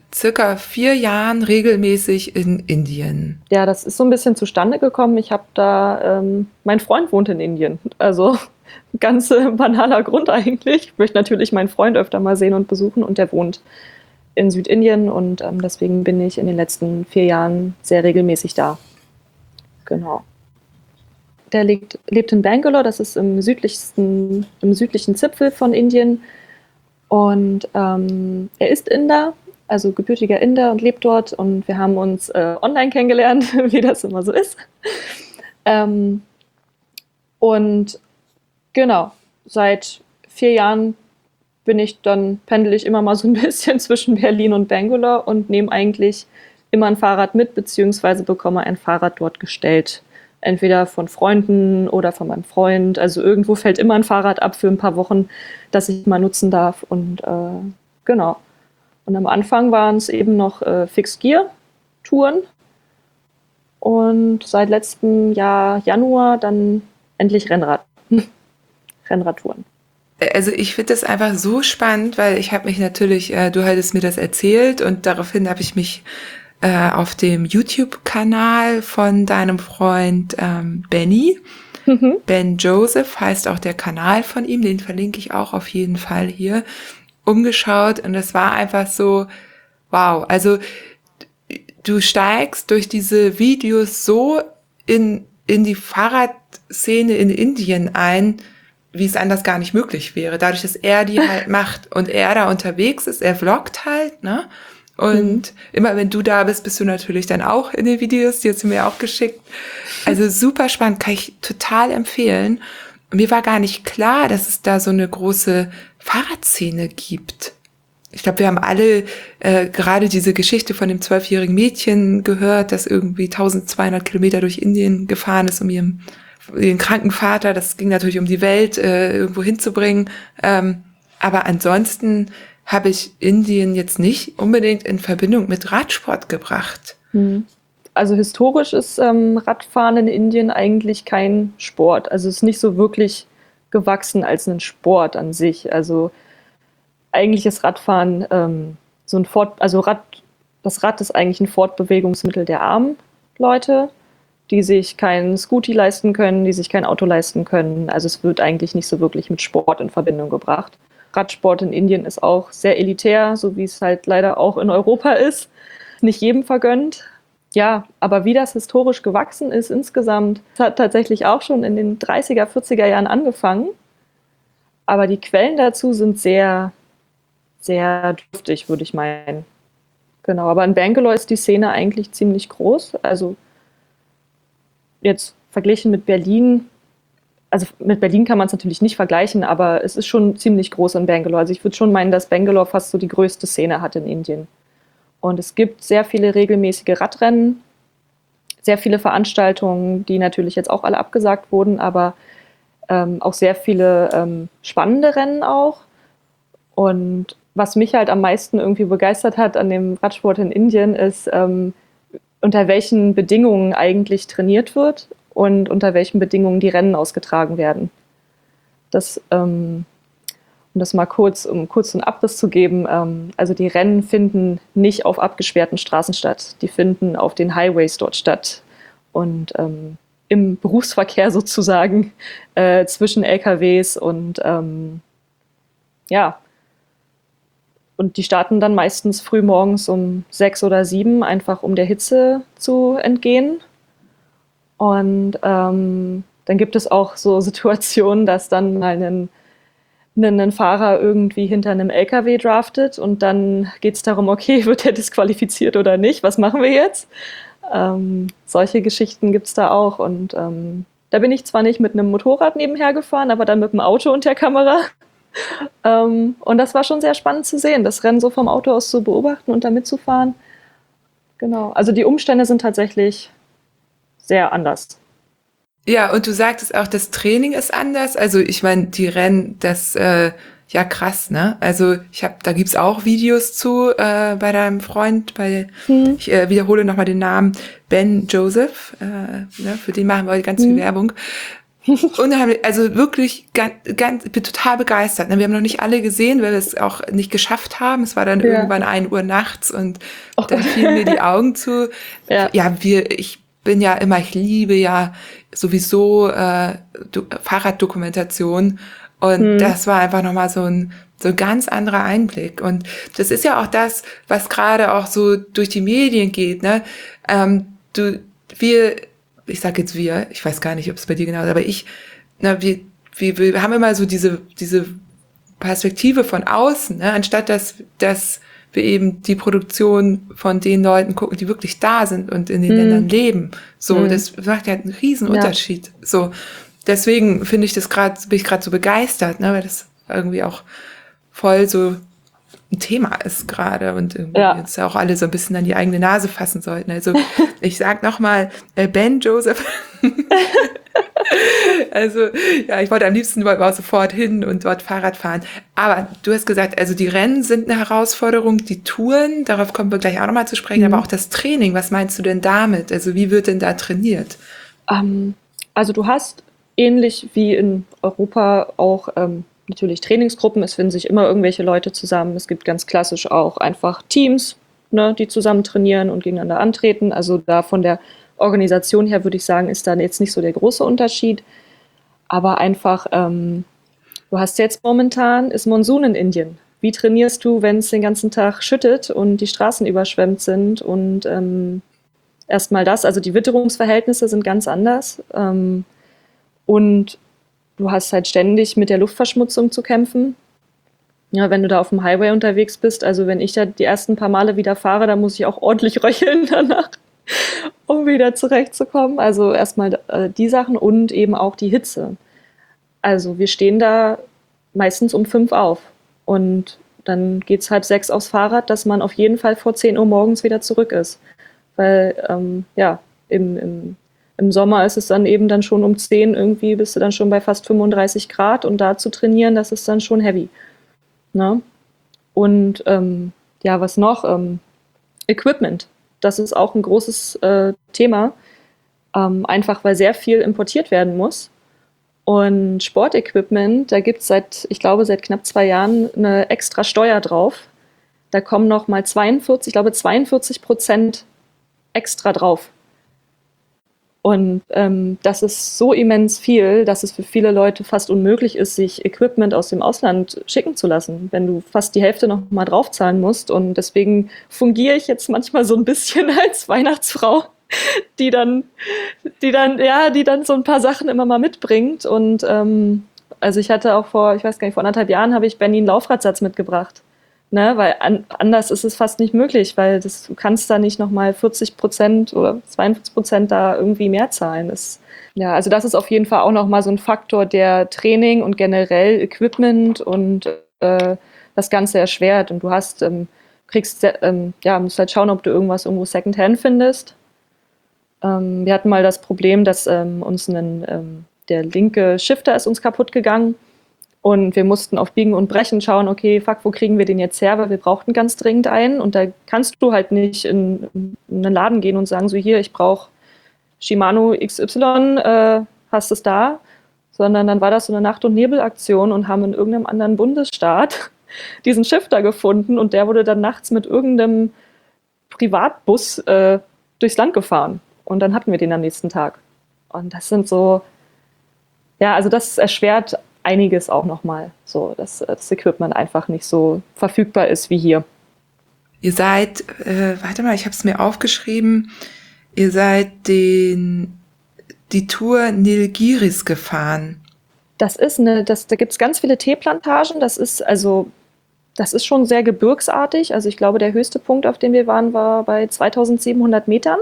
circa vier Jahren regelmäßig in Indien. Ja, das ist so ein bisschen zustande gekommen. Ich habe da, ähm, mein Freund wohnt in Indien. Also ganz äh, banaler Grund eigentlich. Ich möchte natürlich meinen Freund öfter mal sehen und besuchen und der wohnt in Südindien und ähm, deswegen bin ich in den letzten vier Jahren sehr regelmäßig da. Genau. Der lebt, lebt in Bangalore, das ist im südlichsten, im südlichen Zipfel von Indien. Und ähm, er ist Inder, also gebürtiger Inder und lebt dort. Und wir haben uns äh, online kennengelernt, wie das immer so ist. Ähm, und genau, seit vier Jahren bin ich dann, pendel ich immer mal so ein bisschen zwischen Berlin und Bangalore und nehme eigentlich immer ein Fahrrad mit, beziehungsweise bekomme ein Fahrrad dort gestellt. Entweder von Freunden oder von meinem Freund. Also irgendwo fällt immer ein Fahrrad ab für ein paar Wochen, das ich mal nutzen darf. Und äh, genau. Und am Anfang waren es eben noch äh, Fixed-Gear-Touren. Und seit letztem Jahr Januar dann endlich Rennrad. Rennradtouren. Also ich finde das einfach so spannend, weil ich habe mich natürlich, äh, du hattest mir das erzählt und daraufhin habe ich mich äh, auf dem YouTube-Kanal von deinem Freund ähm, Benny, mhm. Ben Joseph heißt auch der Kanal von ihm, den verlinke ich auch auf jeden Fall hier, umgeschaut und es war einfach so, wow, also du steigst durch diese Videos so in, in die Fahrradszene in Indien ein, wie es anders gar nicht möglich wäre, dadurch, dass er die halt macht und er da unterwegs ist, er vloggt halt, ne? Und mhm. immer wenn du da bist, bist du natürlich dann auch in den Videos, die hast du mir auch geschickt. Also super spannend, kann ich total empfehlen. Und mir war gar nicht klar, dass es da so eine große Fahrradszene gibt. Ich glaube, wir haben alle äh, gerade diese Geschichte von dem zwölfjährigen Mädchen gehört, das irgendwie eintausendzweihundert Kilometer durch Indien gefahren ist, um ihren, ihren kranken Vater, das ging natürlich um die Welt, äh, irgendwo hinzubringen. Ähm, aber ansonsten habe ich Indien jetzt nicht unbedingt in Verbindung mit Radsport gebracht. Also historisch ist ähm, Radfahren in Indien eigentlich kein Sport. Also es ist nicht so wirklich gewachsen als ein Sport an sich. Also eigentlich ist Radfahren ähm, so ein Fort, also Rad, das Rad ist eigentlich ein Fortbewegungsmittel der armen Leute, die sich kein Scooty leisten können, die sich kein Auto leisten können. Also es wird eigentlich nicht so wirklich mit Sport in Verbindung gebracht. Radsport in Indien ist auch sehr elitär, so wie es halt leider auch in Europa ist. Nicht jedem vergönnt. Ja, aber wie das historisch gewachsen ist insgesamt, das hat tatsächlich auch schon in den dreißiger, vierziger Jahren angefangen. Aber die Quellen dazu sind sehr, sehr dürftig, würde ich meinen. Genau, aber in Bangalore ist die Szene eigentlich ziemlich groß. Also jetzt verglichen mit Berlin, also mit Berlin kann man es natürlich nicht vergleichen, aber es ist schon ziemlich groß in Bangalore. Also ich würde schon meinen, dass Bangalore fast so die größte Szene hat in Indien. Und es gibt sehr viele regelmäßige Radrennen, sehr viele Veranstaltungen, die natürlich jetzt auch alle abgesagt wurden, aber ähm, auch sehr viele ähm, spannende Rennen auch. Und was mich halt am meisten irgendwie begeistert hat an dem Radsport in Indien ist, ähm, unter welchen Bedingungen eigentlich trainiert wird und unter welchen Bedingungen die Rennen ausgetragen werden. Das, ähm, um das mal kurz, um kurz einen Abriss zu geben, ähm, also die Rennen finden nicht auf abgesperrten Straßen statt, die finden auf den Highways dort statt und ähm, im Berufsverkehr sozusagen äh, zwischen L K Ws und ähm, ja, und die starten dann meistens früh morgens um sechs oder sieben, einfach um der Hitze zu entgehen. Und ähm, dann gibt es auch so Situationen, dass dann mal ein, ein Fahrer irgendwie hinter einem L K W draftet und dann geht es darum, okay, wird er disqualifiziert oder nicht? Was machen wir jetzt? Ähm, solche Geschichten gibt es da auch. Und ähm, da bin ich zwar nicht mit einem Motorrad nebenher gefahren, aber dann mit dem Auto und der Kamera. ähm, und das war schon sehr spannend zu sehen, das Rennen so vom Auto aus zu beobachten und da mitzufahren. Genau, also die Umstände sind tatsächlich sehr anders. Ja, und du sagtest auch, das Training ist anders. Also ich meine, die Rennen, das, äh, ja krass, ne? Also ich habe, da gibt's auch Videos zu äh, bei deinem Freund, bei, hm. ich äh, wiederhole nochmal den Namen, Ben Joseph, äh, ne? Für den machen wir heute ganz hm. viel Werbung. Unheimlich, also wirklich ganz, ganz, ich bin total begeistert. Wir haben noch nicht alle gesehen, weil wir es auch nicht geschafft haben. Es war dann Ja. irgendwann ein Uhr nachts und Oh dann Gott. fielen mir die Augen zu. Ja. Ja, wir, ich bin ja immer, ich liebe ja sowieso äh, Do- Fahrraddokumentation und Hm. das war einfach nochmal so ein so ein ganz anderer Einblick. Und das ist ja auch das, was gerade auch so durch die Medien geht, ne? Ähm, du, wir, ich sag jetzt wir, ich weiß gar nicht, ob es bei dir genau ist, aber ich, na, wir, wir, wir haben immer so diese, diese Perspektive von außen, ne? Anstatt dass, dass wir eben die Produktion von den Leuten gucken, die wirklich da sind und in den Hm. Ländern leben. So, Hm. das macht ja einen riesen Unterschied. So, deswegen finde ich das gerade, bin ich gerade so begeistert, ne? Weil das irgendwie auch voll so ein Thema ist gerade und irgendwie Ja. jetzt auch alle so ein bisschen an die eigene Nase fassen sollten. Also ich sag nochmal, äh, Ben Joseph. Also ja, ich wollte am liebsten wollten wir auch sofort hin und dort Fahrrad fahren. Aber du hast gesagt, also die Rennen sind eine Herausforderung, die Touren, darauf kommen wir gleich auch nochmal zu sprechen, Mhm. aber auch das Training, was meinst du denn damit? Also wie wird denn da trainiert? Ähm, also du hast ähnlich wie in Europa auch ähm, natürlich Trainingsgruppen. Es finden sich immer irgendwelche Leute zusammen. Es gibt ganz klassisch auch einfach Teams, ne, die zusammen trainieren und gegeneinander antreten. Also da von der Organisation her würde ich sagen, ist da jetzt nicht so der große Unterschied. Aber einfach, ähm, du hast jetzt momentan, ist Monsun in Indien. Wie trainierst du, wenn es den ganzen Tag schüttet und die Straßen überschwemmt sind? Und ähm, erstmal das, also die Witterungsverhältnisse sind ganz anders. Ähm, und du hast halt ständig mit der Luftverschmutzung zu kämpfen. Ja, wenn du da auf dem Highway unterwegs bist, also wenn ich da die ersten paar Male wieder fahre, dann muss ich auch ordentlich röcheln danach, um wieder zurechtzukommen. Also erstmal äh, die Sachen und eben auch die Hitze. Also wir stehen da meistens um fünf auf und dann geht's halb sechs aufs Fahrrad, dass man auf jeden Fall vor zehn Uhr morgens wieder zurück ist. Weil, ähm, ja, im, im, im Sommer ist es dann eben dann schon um zehn irgendwie, bist du dann schon bei fast fünfunddreißig Grad und da zu trainieren, das ist dann schon heavy. Ne? Und ähm, ja, was noch? Ähm, Equipment. Das ist auch ein großes äh, Thema, ähm, einfach weil sehr viel importiert werden muss. Und Sportequipment, da gibt es seit, ich glaube, seit knapp zwei Jahren eine extra Steuer drauf. Da kommen noch mal zweiundvierzig, ich glaube zweiundvierzig Prozent extra drauf. Und ähm, das ist so immens viel, dass es für viele Leute fast unmöglich ist, sich Equipment aus dem Ausland schicken zu lassen, wenn du fast die Hälfte noch mal draufzahlen musst. Und deswegen fungiere ich jetzt manchmal so ein bisschen als Weihnachtsfrau, die dann, die dann, ja, die dann so ein paar Sachen immer mal mitbringt. Und ähm, also ich hatte auch vor, ich weiß gar nicht, vor anderthalb Jahren habe ich Benny einen Laufradsatz mitgebracht. Ne, weil an, anders ist es fast nicht möglich, weil das, du kannst da nicht nochmal vierzig Prozent oder zweiundvierzig Prozent da irgendwie mehr zahlen. Das, ja, also das ist auf jeden Fall auch nochmal so ein Faktor, der Training und generell Equipment und äh, das Ganze erschwert. Und du hast, ähm, kriegst, ähm, ja, musst halt schauen, ob du irgendwas irgendwo Secondhand findest. Ähm, wir hatten mal das Problem, dass ähm, uns ein, ähm, der linke Shifter ist uns kaputt gegangen. Und wir mussten auf Biegen und Brechen schauen, okay, fuck, wo kriegen wir den jetzt her? Weil wir brauchten ganz dringend einen. Und da kannst du halt nicht in, in einen Laden gehen und sagen, so hier, ich brauche Shimano X Y, äh, hast es da? Sondern dann war das so eine Nacht- und Nebelaktion und haben in irgendeinem anderen Bundesstaat diesen Shifter gefunden. Und der wurde dann nachts mit irgendeinem Privatbus äh, durchs Land gefahren. Und dann hatten wir den am nächsten Tag. Und das sind so, ja, also das erschwert einiges auch nochmal, so dass das Equipment einfach nicht so verfügbar ist wie hier. Ihr seid, äh, warte mal, ich habe es mir aufgeschrieben, ihr seid den, die Tour Nilgiris gefahren. Das ist eine, das, da gibt es ganz viele Teeplantagen, das ist also, das ist schon sehr gebirgsartig, also ich glaube, der höchste Punkt, auf dem wir waren, war bei zweitausendsiebenhundert Metern.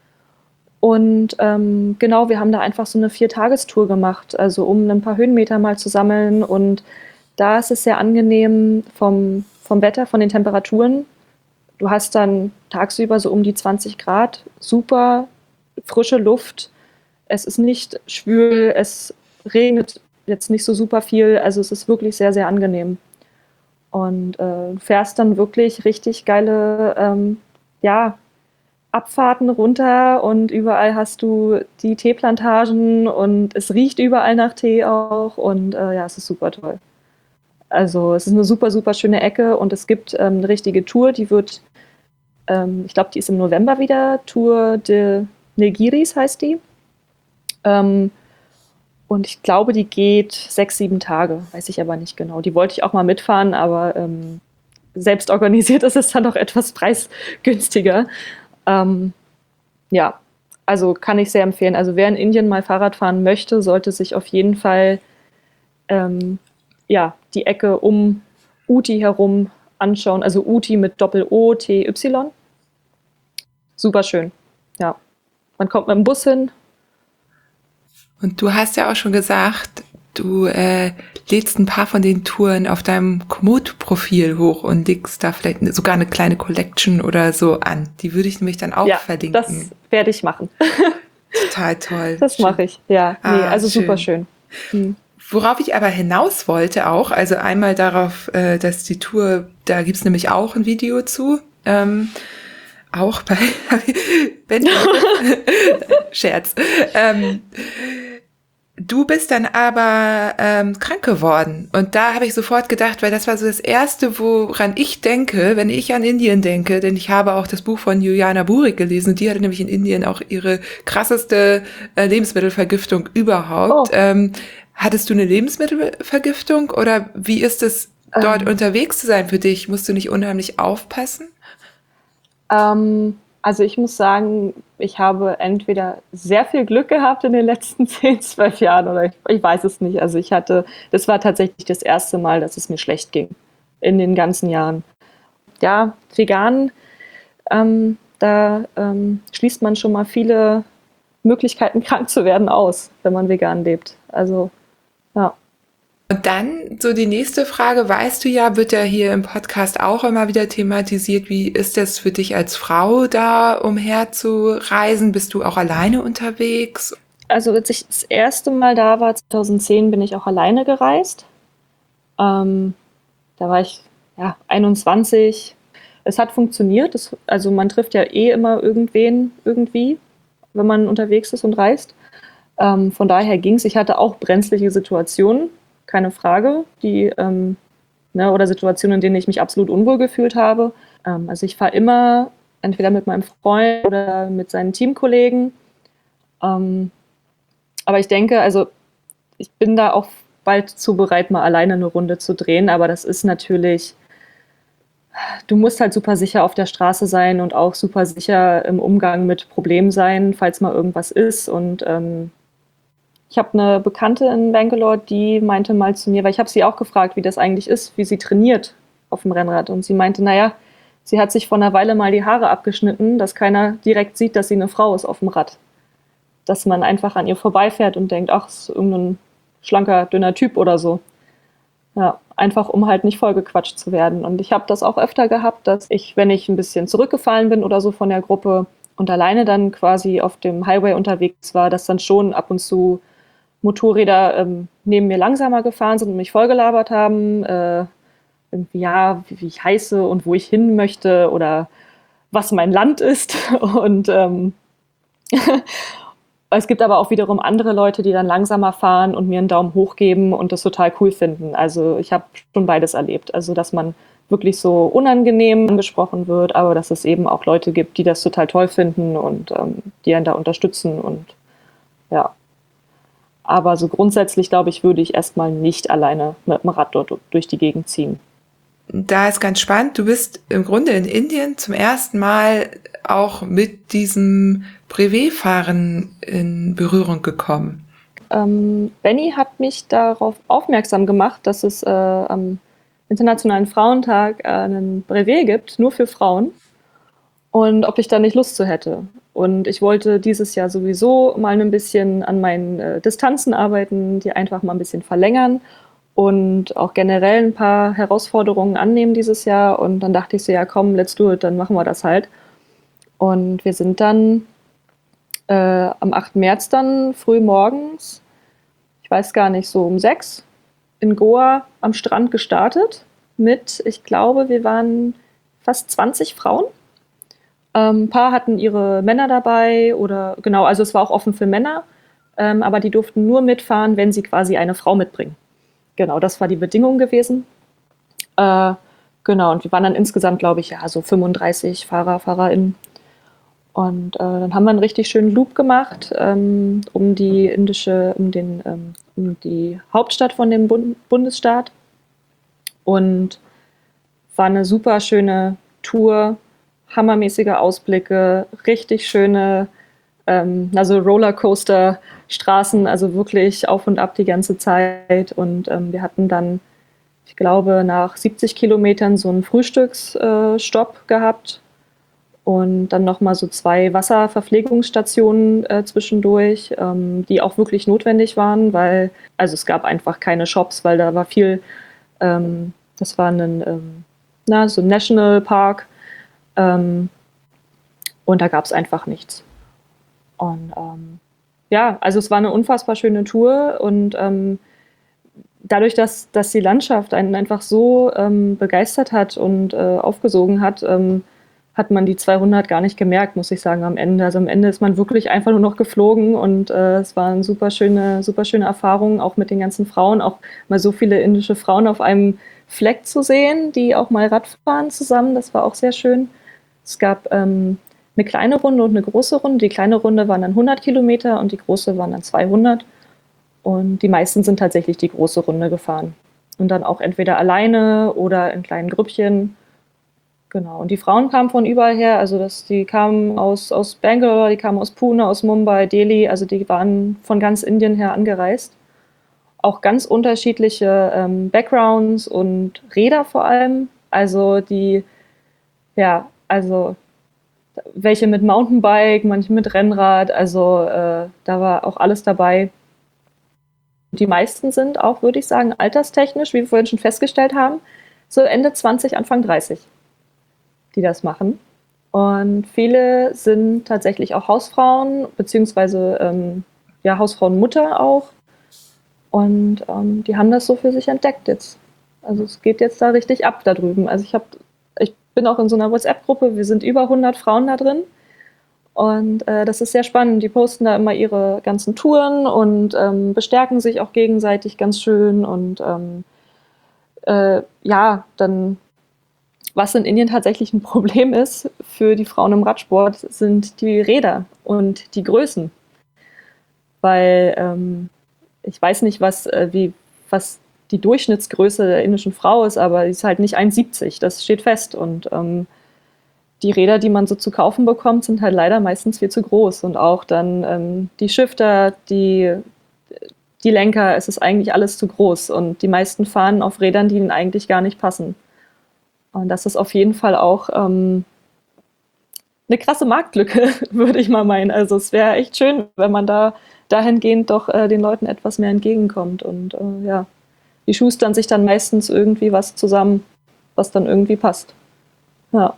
Und ähm, genau, wir haben da einfach so eine Viertagestour gemacht, also um ein paar Höhenmeter mal zu sammeln. Und da ist es sehr angenehm vom, vom Wetter, von den Temperaturen. Du hast dann tagsüber so um die zwanzig Grad, super frische Luft. Es ist nicht schwül, es regnet jetzt nicht so super viel. Also es ist wirklich sehr, sehr angenehm. Und äh, du fährst dann wirklich richtig geile, ähm, ja, Abfahrten runter und überall hast du die Teeplantagen und es riecht überall nach Tee auch und äh, ja, es ist super toll. Also es ist eine super, super schöne Ecke und es gibt ähm, eine richtige Tour, die wird, ähm, ich glaube, die ist im November wieder, Tour de Negiris heißt die. Ähm, und ich glaube, die geht sechs, sieben Tage, weiß ich aber nicht genau. Die wollte ich auch mal mitfahren, aber ähm, selbst organisiert ist es dann noch etwas preisgünstiger. Ähm, ja, also kann ich sehr empfehlen. Also wer in Indien mal Fahrrad fahren möchte, sollte sich auf jeden Fall ähm, ja, die Ecke um Uti herum anschauen. Also Uti mit Doppel-O, T-Y. Super schön. Ja, man kommt mit dem Bus hin. Und du hast ja auch schon gesagt, du äh, lädst ein paar von den Touren auf deinem Komoot-Profil hoch und legst da vielleicht sogar eine kleine Collection oder so an. Die würde ich nämlich dann auch ja, verlinken. Das werde ich machen. Total toll. Das mache ich, ja. Nee, ah, also schön. super schön. Hm. Worauf ich aber hinaus wollte auch, also einmal darauf, äh, dass die Tour, da gibt's nämlich auch ein Video zu, ähm, auch bei Ben Scherz. Ähm, du bist dann aber ähm, krank geworden und da habe ich sofort gedacht, weil das war so das Erste, woran ich denke, wenn ich an Indien denke, denn ich habe auch das Buch von Juliana Burik gelesen und die hatte nämlich in Indien auch ihre krasseste äh, Lebensmittelvergiftung überhaupt. Oh. Ähm, hattest du eine Lebensmittelvergiftung oder wie ist es, dort ähm. unterwegs zu sein für dich? Musst du nicht unheimlich aufpassen? Ähm, also ich muss sagen, ich habe entweder sehr viel Glück gehabt in den letzten zehn, zwölf Jahren oder ich, ich weiß es nicht. Also ich hatte, das war tatsächlich das erste Mal, dass es mir schlecht ging in den ganzen Jahren. Ja, vegan, ähm, da ähm, schließt man schon mal viele Möglichkeiten, krank zu werden, aus, wenn man vegan lebt. Also, ja. Und dann so die nächste Frage, weißt du ja, wird ja hier im Podcast auch immer wieder thematisiert, wie ist das für dich als Frau da umherzureisen? Bist du auch alleine unterwegs? Also als ich das erste Mal da war, zweitausendzehn, bin ich auch alleine gereist. Ähm, da war ich ja einundzwanzig. Es hat funktioniert, es, also man trifft ja eh immer irgendwen irgendwie, wenn man unterwegs ist und reist. Ähm, von daher ging es. Ich hatte auch brenzliche Situationen, keine Frage, die, ähm, ne, oder Situationen, in denen ich mich absolut unwohl gefühlt habe. Ähm, also ich fahre immer entweder mit meinem Freund oder mit seinen Teamkollegen. Ähm, aber ich denke, also ich bin da auch bald zu bereit, mal alleine eine Runde zu drehen. Aber das ist natürlich, du musst halt super sicher auf der Straße sein und auch super sicher im Umgang mit Problemen sein, falls mal irgendwas ist. Und ähm, ich habe eine Bekannte in Bangalore, die meinte mal zu mir, weil ich habe sie auch gefragt, wie das eigentlich ist, wie sie trainiert auf dem Rennrad. Und sie meinte, naja, sie hat sich vor einer Weile mal die Haare abgeschnitten, dass keiner direkt sieht, dass sie eine Frau ist auf dem Rad. Dass man einfach an ihr vorbeifährt und denkt, ach, ist irgendein schlanker, dünner Typ oder so. Ja, einfach um halt nicht vollgequatscht zu werden. Und ich habe das auch öfter gehabt, dass ich, wenn ich ein bisschen zurückgefallen bin oder so von der Gruppe und alleine dann quasi auf dem Highway unterwegs war, dass dann schon ab und zu Motorräder ähm, neben mir langsamer gefahren sind und mich vollgelabert haben, äh, irgendwie, ja, wie, wie ich heiße und wo ich hin möchte oder was mein Land ist. Und ähm, es gibt aber auch wiederum andere Leute, die dann langsamer fahren und mir einen Daumen hoch geben und das total cool finden. Also ich habe schon beides erlebt. Also dass man wirklich so unangenehm angesprochen wird, aber dass es eben auch Leute gibt, die das total toll finden und ähm, die einen da unterstützen und ja. Aber so grundsätzlich, glaube ich, würde ich erstmal nicht alleine mit dem Rad dort durch die Gegend ziehen. Da ist ganz spannend, du bist im Grunde in Indien zum ersten Mal auch mit diesem Brevetfahren in Berührung gekommen. Ähm, Benny hat mich darauf aufmerksam gemacht, dass es äh, am Internationalen Frauentag äh, einen Brevet gibt, nur für Frauen. Und ob ich da nicht Lust zu hätte. Und ich wollte dieses Jahr sowieso mal ein bisschen an meinen äh, Distanzen arbeiten, die einfach mal ein bisschen verlängern und auch generell ein paar Herausforderungen annehmen dieses Jahr. Und dann dachte ich so, ja komm, let's do it, dann machen wir das halt. Und wir sind dann äh, am achten März dann früh morgens, ich weiß gar nicht, so um sechs, in Goa am Strand gestartet mit, ich glaube, wir waren fast zwanzig Frauen. Ähm, ein paar hatten ihre Männer dabei oder genau, also es war auch offen für Männer, ähm, aber die durften nur mitfahren, wenn sie quasi eine Frau mitbringen. Genau, das war die Bedingung gewesen. Äh, genau, und wir waren dann insgesamt, glaube ich, ja, so fünfunddreißig Fahrer, FahrerInnen. Und äh, dann haben wir einen richtig schönen Loop gemacht, ähm, um die indische, um den, ähm, um die Hauptstadt von dem Bund Bundesstaat. Und war eine super schöne Tour, hammermäßige Ausblicke, richtig schöne, ähm, also Rollercoaster-Straßen, also wirklich auf und ab die ganze Zeit. Und ähm, wir hatten dann, ich glaube, nach siebzig Kilometern so einen Frühstücksstopp äh, gehabt und dann nochmal so zwei Wasserverpflegungsstationen äh, zwischendurch, ähm, die auch wirklich notwendig waren, weil, also es gab einfach keine Shops, weil da war viel, ähm, das war ein, ähm, na, so ein Nationalpark, ähm, und da gab es einfach nichts. Und ähm, ja, also es war eine unfassbar schöne Tour und ähm, dadurch, dass, dass die Landschaft einen einfach so ähm, begeistert hat und äh, aufgesogen hat, ähm, hat man die zweihundert gar nicht gemerkt, muss ich sagen, am Ende. Also am Ende ist man wirklich einfach nur noch geflogen und äh, es war eine super schöne, super schöne Erfahrung, auch mit den ganzen Frauen, auch mal so viele indische Frauen auf einem Fleck zu sehen, die auch mal Radfahren zusammen, das war auch sehr schön. Es gab ähm, eine kleine Runde und eine große Runde. Die kleine Runde waren dann hundert Kilometer und die große waren dann zweihundert. Und die meisten sind tatsächlich die große Runde gefahren. Und dann auch entweder alleine oder in kleinen Grüppchen. Genau. Und die Frauen kamen von überall her. Also das, die kamen aus, aus Bangalore, die kamen aus Pune, aus Mumbai, Delhi. Also die waren von ganz Indien her angereist. Auch ganz unterschiedliche ähm, Backgrounds und Räder vor allem. Also die, ja, also welche mit Mountainbike, manche mit Rennrad. Also äh, da war auch alles dabei. Die meisten sind auch, würde ich sagen, alterstechnisch, wie wir vorhin schon festgestellt haben, so Ende zwanzig, Anfang dreißig, die das machen. Und viele sind tatsächlich auch Hausfrauen, beziehungsweise ähm, ja, Hausfrauenmutter auch. Und ähm, die haben das so für sich entdeckt jetzt. Also es geht jetzt da richtig ab da drüben. Also ich, hab, ich bin auch in so einer WhatsApp-Gruppe, wir sind über hundert Frauen da drin. Und äh, das ist sehr spannend. Die posten da immer ihre ganzen Touren und ähm, bestärken sich auch gegenseitig ganz schön. Und ähm, äh, ja, dann, was in Indien tatsächlich ein Problem ist für die Frauen im Radsport, sind die Räder und die Größen. Weil ähm, ich weiß nicht, was, äh, wie, was die Durchschnittsgröße der indischen Frau ist, aber sie ist halt nicht eins Komma siebzig, das steht fest. Und ähm, die Räder, die man so zu kaufen bekommt, sind halt leider meistens viel zu groß. Und auch dann ähm, die Shifter, die, die Lenker, es ist eigentlich alles zu groß. Und die meisten fahren auf Rädern, die ihnen eigentlich gar nicht passen. Und das ist auf jeden Fall auch ähm, eine krasse Marktlücke, würde ich mal meinen. Also es wäre echt schön, wenn man da dahingehend doch äh, den Leuten etwas mehr entgegenkommt. Und äh, ja, die schustern sich dann meistens irgendwie was zusammen, was dann irgendwie passt. Ja.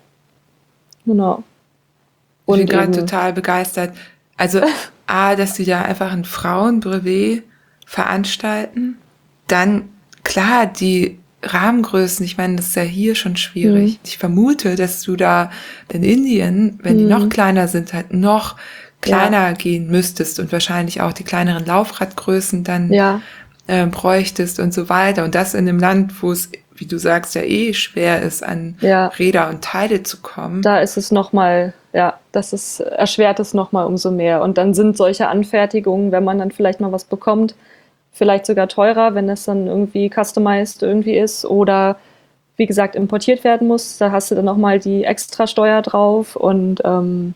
Genau. Und ich bin Und gerade ähm, total begeistert. Also A, dass sie da einfach ein Frauenbrevet veranstalten. Dann, klar, die Rahmengrößen, ich meine, das ist ja hier schon schwierig. Mhm. Ich vermute, dass du da in Indien, wenn die Mhm. noch kleiner sind, halt noch kleiner Ja. gehen müsstest und wahrscheinlich auch die kleineren Laufradgrößen dann ja, äh, bräuchtest und so weiter. Und das in einem Land, wo es, wie du sagst, ja eh schwer ist, an ja, Räder und Teile zu kommen. da ist es nochmal, ja, das ist, erschwert es nochmal umso mehr. Und dann sind solche Anfertigungen, wenn man dann vielleicht mal was bekommt, vielleicht sogar teurer, wenn es dann irgendwie customized irgendwie ist oder wie gesagt importiert werden muss. Da hast du dann nochmal die Extrasteuer drauf und ähm,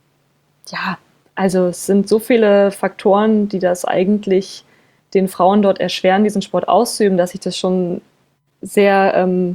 ja, also es sind so viele Faktoren, die das eigentlich den Frauen dort erschweren, diesen Sport auszuüben, dass ich das schon sehr, ähm,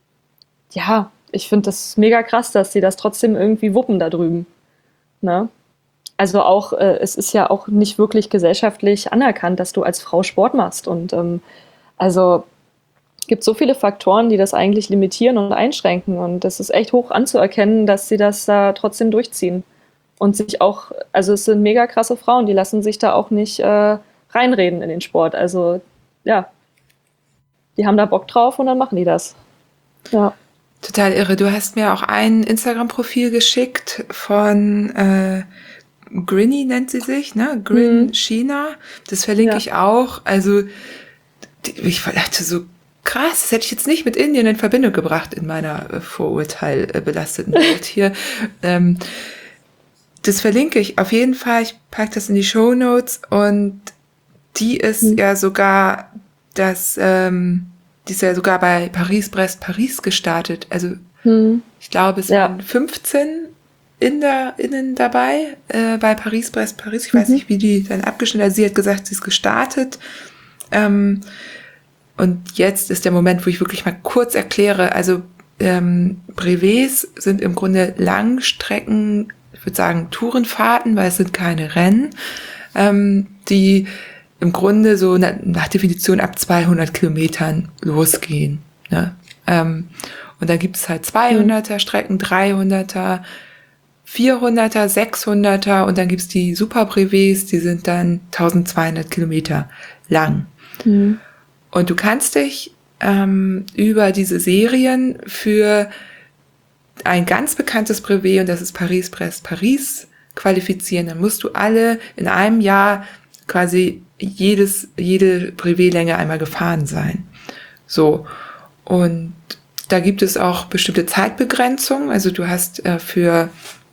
ja, ich finde das mega krass, dass die das trotzdem irgendwie wuppen da drüben. Ne? Also auch, äh, es ist ja auch nicht wirklich gesellschaftlich anerkannt, dass du als Frau Sport machst. Und ähm, also gibt so viele Faktoren, die das eigentlich limitieren und einschränken. Und das ist echt hoch anzuerkennen, dass sie das da trotzdem durchziehen. Und sich auch, also es sind mega krasse Frauen, die lassen sich da auch nicht äh, reinreden in den Sport. Also ja, die haben da Bock drauf und dann machen die das. Ja. Total irre. Du hast mir auch ein Instagram-Profil geschickt von äh, Grinny nennt sie sich, ne? Grin Mhm. China. Das verlinke Ja. ich auch. Also die, ich dachte so, krass, das hätte ich jetzt nicht mit Indien in Verbindung gebracht in meiner äh, vorurteilbelasteten Welt hier. Ähm, das verlinke ich auf jeden Fall. Ich packe das in die Shownotes und die ist Mhm. ja sogar das, ähm, die ist ja sogar bei Paris-Brest-Paris gestartet. Also Mhm. ich glaube, es Ja. waren fünfzehn InderInnen dabei äh, bei Paris-Brest-Paris. Ich weiß Mhm. nicht, wie die dann abgeschnitten hat. Sie hat gesagt, sie ist gestartet. Ähm, und jetzt ist der Moment, wo ich wirklich mal kurz erkläre. Also ähm, Brevets sind im Grunde Langstrecken, ich würde sagen Tourenfahrten, weil es sind keine Rennen, ähm, die im Grunde so na, nach Definition ab zweihundert Kilometern losgehen. Ne? Ähm, und dann gibt es halt zweihunderter Strecken, dreihunderter, vierhunderter, sechshunderter und dann gibt's die Super Brevets, die sind dann tausendzweihundert Kilometer lang. Mhm. Und du kannst dich ähm, über diese Serien für ein ganz bekanntes Brevet, und das ist Paris-Brest-Paris, qualifizieren. Dann musst du alle in einem Jahr quasi jedes, jede Brevetlänge einmal gefahren sein. So. Und da gibt es auch bestimmte Zeitbegrenzungen. Also du hast äh, für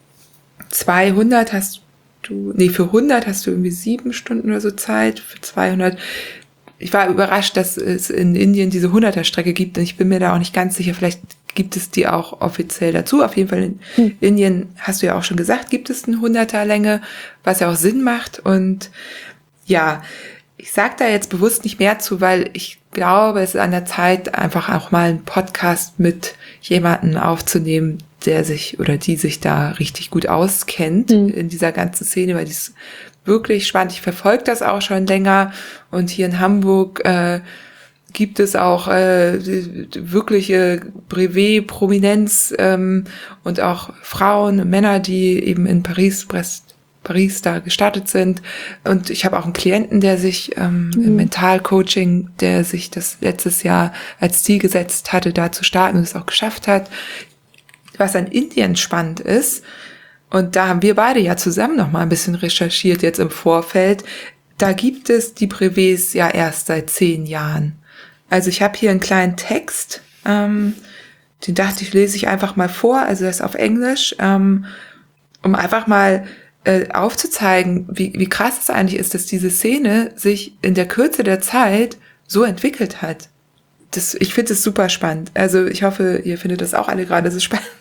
zweihundert hast du, nee, für hundert hast du irgendwie sieben Stunden oder so Zeit. Für zweihundert, ich war überrascht, dass es in Indien diese hunderter-Strecke gibt. Und ich bin mir da auch nicht ganz sicher, vielleicht gibt es die auch offiziell dazu. Auf jeden Fall in hm. Indien, hast du ja auch schon gesagt, gibt es eine hunderter-Länge, was ja auch Sinn macht. Und ja, ich sage da jetzt bewusst nicht mehr zu, weil ich glaube, es ist an der Zeit, einfach auch mal einen Podcast mit jemandem aufzunehmen, der sich oder die sich da richtig gut auskennt mhm. in dieser ganzen Szene, weil die ist wirklich spannend. Ich verfolge das auch schon länger und hier in Hamburg äh, gibt es auch äh, wirkliche Brevet-Prominenz ähm, und auch Frauen und Männer, die eben in Paris, Brest, Paris da gestartet sind. Und ich habe auch einen Klienten, der sich ähm, mhm. im Mentalcoaching, der sich das letztes Jahr als Ziel gesetzt hatte, da zu starten und es auch geschafft hat. Was an Indien spannend ist, und da haben wir beide ja zusammen noch mal ein bisschen recherchiert jetzt im Vorfeld, da gibt es die Brevets ja erst seit zehn Jahren. Also ich habe hier einen kleinen Text, ähm, den dachte ich, lese ich einfach mal vor, also das ist auf Englisch, ähm, um einfach mal äh, aufzuzeigen, wie, wie krass es eigentlich ist, dass diese Szene sich in der Kürze der Zeit so entwickelt hat. Das, ich finde es super spannend. Also ich hoffe, ihr findet das auch alle gerade so spannend.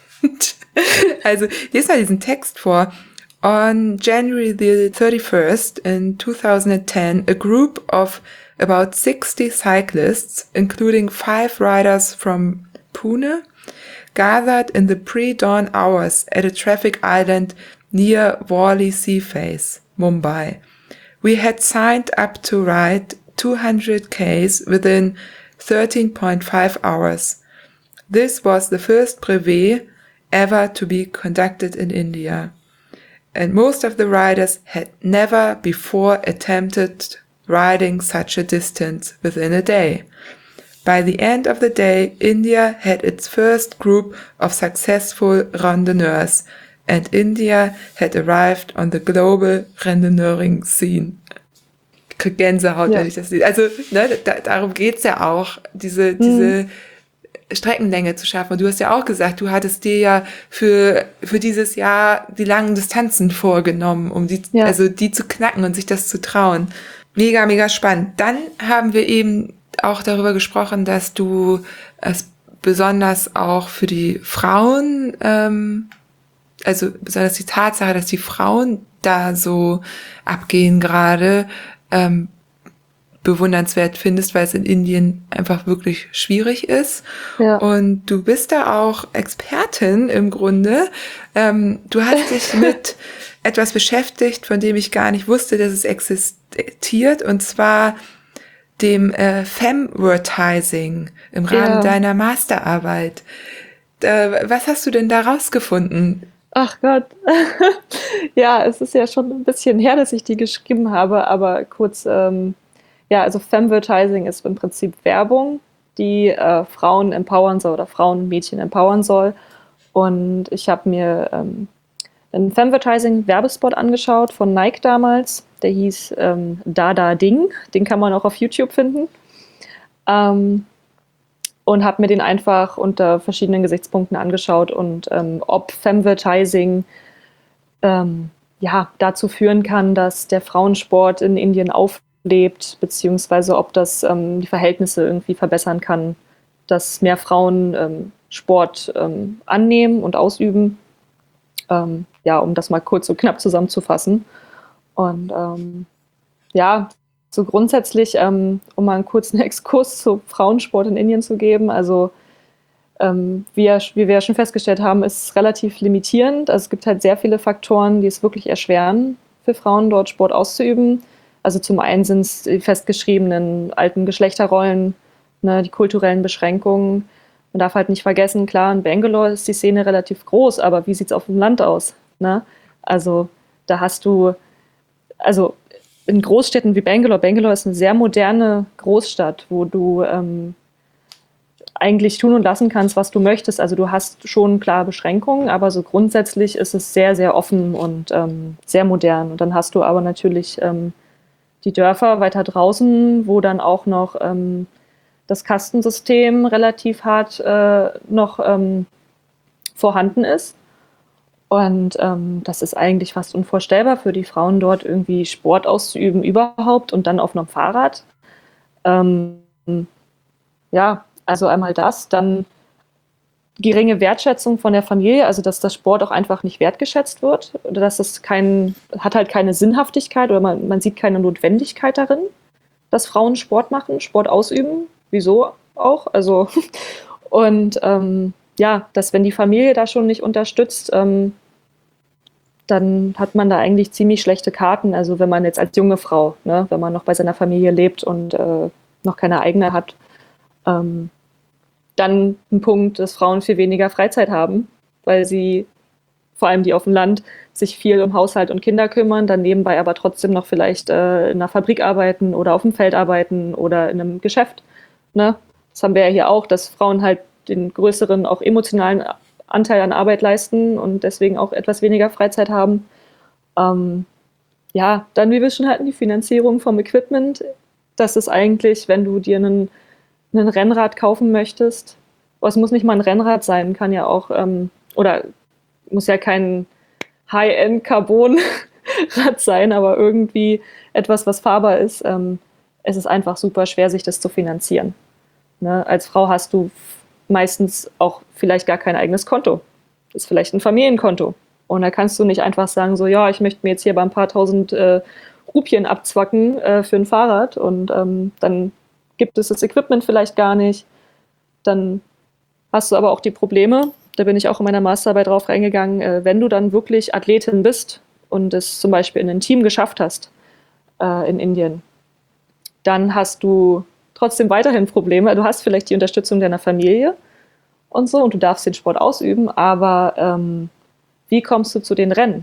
Also, lese mal diesen Text vor. On January the thirty-first in two thousand ten, a group of about sixty cyclists, including five riders from Pune, gathered in the pre-dawn hours at a traffic island near Worli Sea Face, Mumbai. We had signed up to ride two hundred kays within thirteen point five hours. This was the first brevet ever to be conducted in India. And most of the riders had never before attempted riding such a distance within a day. By the end of the day, India had its first group of successful randonneurs, and India had arrived on the global randonneuring scene. Ich krieg Gänsehaut, ja. wenn ich das sehe. Also, ne, da, darum geht's ja auch, diese, mhm. diese Streckenlänge zu schaffen. Und du hast ja auch gesagt, du hattest dir ja für für dieses Jahr die langen Distanzen vorgenommen, um die ja. also die zu knacken und sich das zu trauen. Mega, mega spannend. Dann haben wir eben auch darüber gesprochen, dass du es besonders auch für die Frauen, ähm, also besonders die Tatsache, dass die Frauen da so abgehen gerade, ähm, bewundernswert findest, weil es in Indien einfach wirklich schwierig ist. Ja. Und du bist da auch Expertin im Grunde. Ähm, du hast dich mit etwas beschäftigt, von dem ich gar nicht wusste, dass es existiert, und zwar dem äh, Femvertising im Rahmen ja. deiner Masterarbeit. Äh, was hast du denn da rausgefunden? Ach Gott. Ja, es ist ja schon ein bisschen her, dass ich die geschrieben habe, aber kurz... Ähm Ja, also Femvertising ist im Prinzip Werbung, die äh, Frauen empowern soll oder Frauen und Mädchen empowern soll. Und ich habe mir ähm, einen Femvertising-Werbespot angeschaut von Nike damals. Der hieß ähm, Da Da Ding. Den kann man auch auf YouTube finden. Ähm, und habe mir den einfach unter verschiedenen Gesichtspunkten angeschaut und ähm, ob Femvertising ähm, ja, dazu führen kann, dass der Frauensport in Indien auflebt, beziehungsweise ob das ähm, die Verhältnisse irgendwie verbessern kann, dass mehr Frauen ähm, Sport ähm, annehmen und ausüben. Ähm, ja, um das mal kurz und knapp zusammenzufassen. Und ähm, ja, so grundsätzlich, ähm, um mal einen kurzen Exkurs zu Frauensport in Indien zu geben, also ähm, wie, ja, wie wir ja schon festgestellt haben, ist es relativ limitierend. Also es gibt halt sehr viele Faktoren, die es wirklich erschweren, für Frauen dort Sport auszuüben. Also zum einen sind es die festgeschriebenen alten Geschlechterrollen, ne, die kulturellen Beschränkungen. Man darf halt nicht vergessen, klar, in Bangalore ist die Szene relativ groß, aber wie sieht es auf dem Land aus? Ne? Also da hast du, also in Großstädten wie Bangalore, Bangalore ist eine sehr moderne Großstadt, wo du ähm, eigentlich tun und lassen kannst, was du möchtest. Also du hast schon klare Beschränkungen, aber so grundsätzlich ist es sehr, sehr offen und ähm, sehr modern. Und dann hast du aber natürlich ähm, die Dörfer weiter draußen, wo dann auch noch ähm, das Kastensystem relativ hart äh, noch ähm, vorhanden ist. Und ähm, das ist eigentlich fast unvorstellbar für die Frauen dort irgendwie Sport auszuüben überhaupt und dann auf einem Fahrrad. Ähm, ja, also einmal das, dann geringe Wertschätzung von der Familie, also dass das Sport auch einfach nicht wertgeschätzt wird oder dass es kein, hat halt keine Sinnhaftigkeit oder man, man sieht keine Notwendigkeit darin, dass Frauen Sport machen, Sport ausüben. Wieso auch? Also, und ähm, ja, dass wenn die Familie da schon nicht unterstützt, ähm, dann hat man da eigentlich ziemlich schlechte Karten. Also wenn man jetzt als junge Frau, ne, wenn man noch bei seiner Familie lebt und äh, noch keine eigene hat, ähm, dann ein Punkt, dass Frauen viel weniger Freizeit haben, weil sie, vor allem die auf dem Land, sich viel um Haushalt und Kinder kümmern, dann nebenbei aber trotzdem noch vielleicht äh, in einer Fabrik arbeiten oder auf dem Feld arbeiten oder in einem Geschäft. Ne? Das haben wir ja hier auch, dass Frauen halt den größeren, auch emotionalen Anteil an Arbeit leisten und deswegen auch etwas weniger Freizeit haben. Ähm, ja, dann, wie wir schon hatten, die Finanzierung vom Equipment. Das ist eigentlich, wenn du dir einen, einen Rennrad kaufen möchtest, aber es muss nicht mal ein Rennrad sein, kann ja auch, ähm, oder muss ja kein High-End-Carbon-Rad sein, aber irgendwie etwas, was fahrbar ist. Ähm, es ist einfach super schwer, sich das zu finanzieren. Ne? Als Frau hast du meistens auch vielleicht gar kein eigenes Konto. Das ist vielleicht ein Familienkonto. Und da kannst du nicht einfach sagen, so, ja, ich möchte mir jetzt hier bei ein paar tausend äh, Rupien abzwacken äh, für ein Fahrrad und ähm, dann gibt es das Equipment vielleicht gar nicht. Dann hast du aber auch die Probleme, da bin ich auch in meiner Masterarbeit drauf reingegangen, äh, wenn du dann wirklich Athletin bist und es zum Beispiel in ein Team geschafft hast äh, in Indien, dann hast du trotzdem weiterhin Probleme. Du hast vielleicht die Unterstützung deiner Familie und so und du darfst den Sport ausüben, aber ähm, wie kommst du zu den Rennen?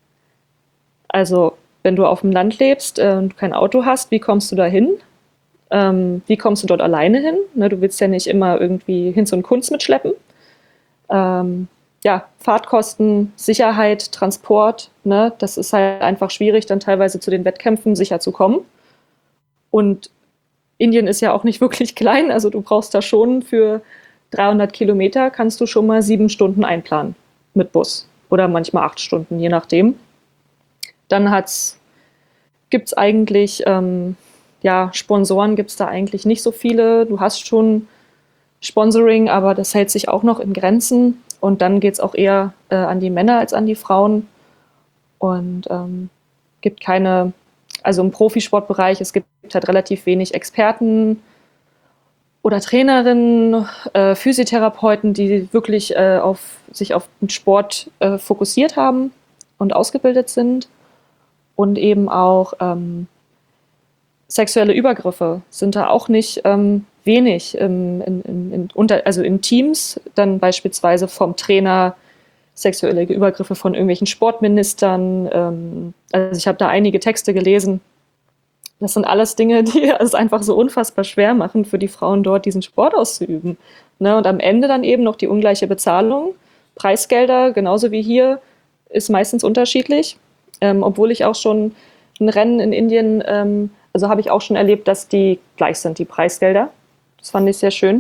Also, wenn du auf dem Land lebst äh, und kein Auto hast, wie kommst du da hin? Ähm, wie kommst du dort alleine hin? Ne, du willst ja nicht immer irgendwie Hinz und Kunst mitschleppen. Ähm, ja, Fahrtkosten, Sicherheit, Transport, ne, das ist halt einfach schwierig, dann teilweise zu den Wettkämpfen sicher zu kommen. Und Indien ist ja auch nicht wirklich klein, also du brauchst da schon für dreihundert Kilometer kannst du schon mal sieben Stunden einplanen mit Bus oder manchmal acht Stunden, je nachdem. Dann gibt es eigentlich, ähm, ja, Sponsoren gibt es da eigentlich nicht so viele. Du hast schon Sponsoring, aber das hält sich auch noch in Grenzen. Und dann geht es auch eher äh, an die Männer als an die Frauen. Und ähm, gibt keine, also im Profisportbereich, es gibt halt relativ wenig Experten oder Trainerinnen, äh, Physiotherapeuten, die wirklich äh, auf, sich auf den Sport äh, fokussiert haben und ausgebildet sind. Und eben auch ähm, sexuelle Übergriffe sind da auch nicht ähm, wenig, ähm, in, in, in, unter, also in Teams, dann beispielsweise vom Trainer, sexuelle Übergriffe von irgendwelchen Sportministern. Ähm, also ich habe da einige Texte gelesen, das sind alles Dinge, die es einfach so unfassbar schwer machen für die Frauen dort, diesen Sport auszuüben. Ne? Und am Ende dann eben noch die ungleiche Bezahlung. Preisgelder, genauso wie hier, ist meistens unterschiedlich. Ähm, obwohl ich auch schon ein Rennen in Indien, ähm, also habe ich auch schon erlebt, dass die gleich sind, die Preisgelder. Das fand ich sehr schön.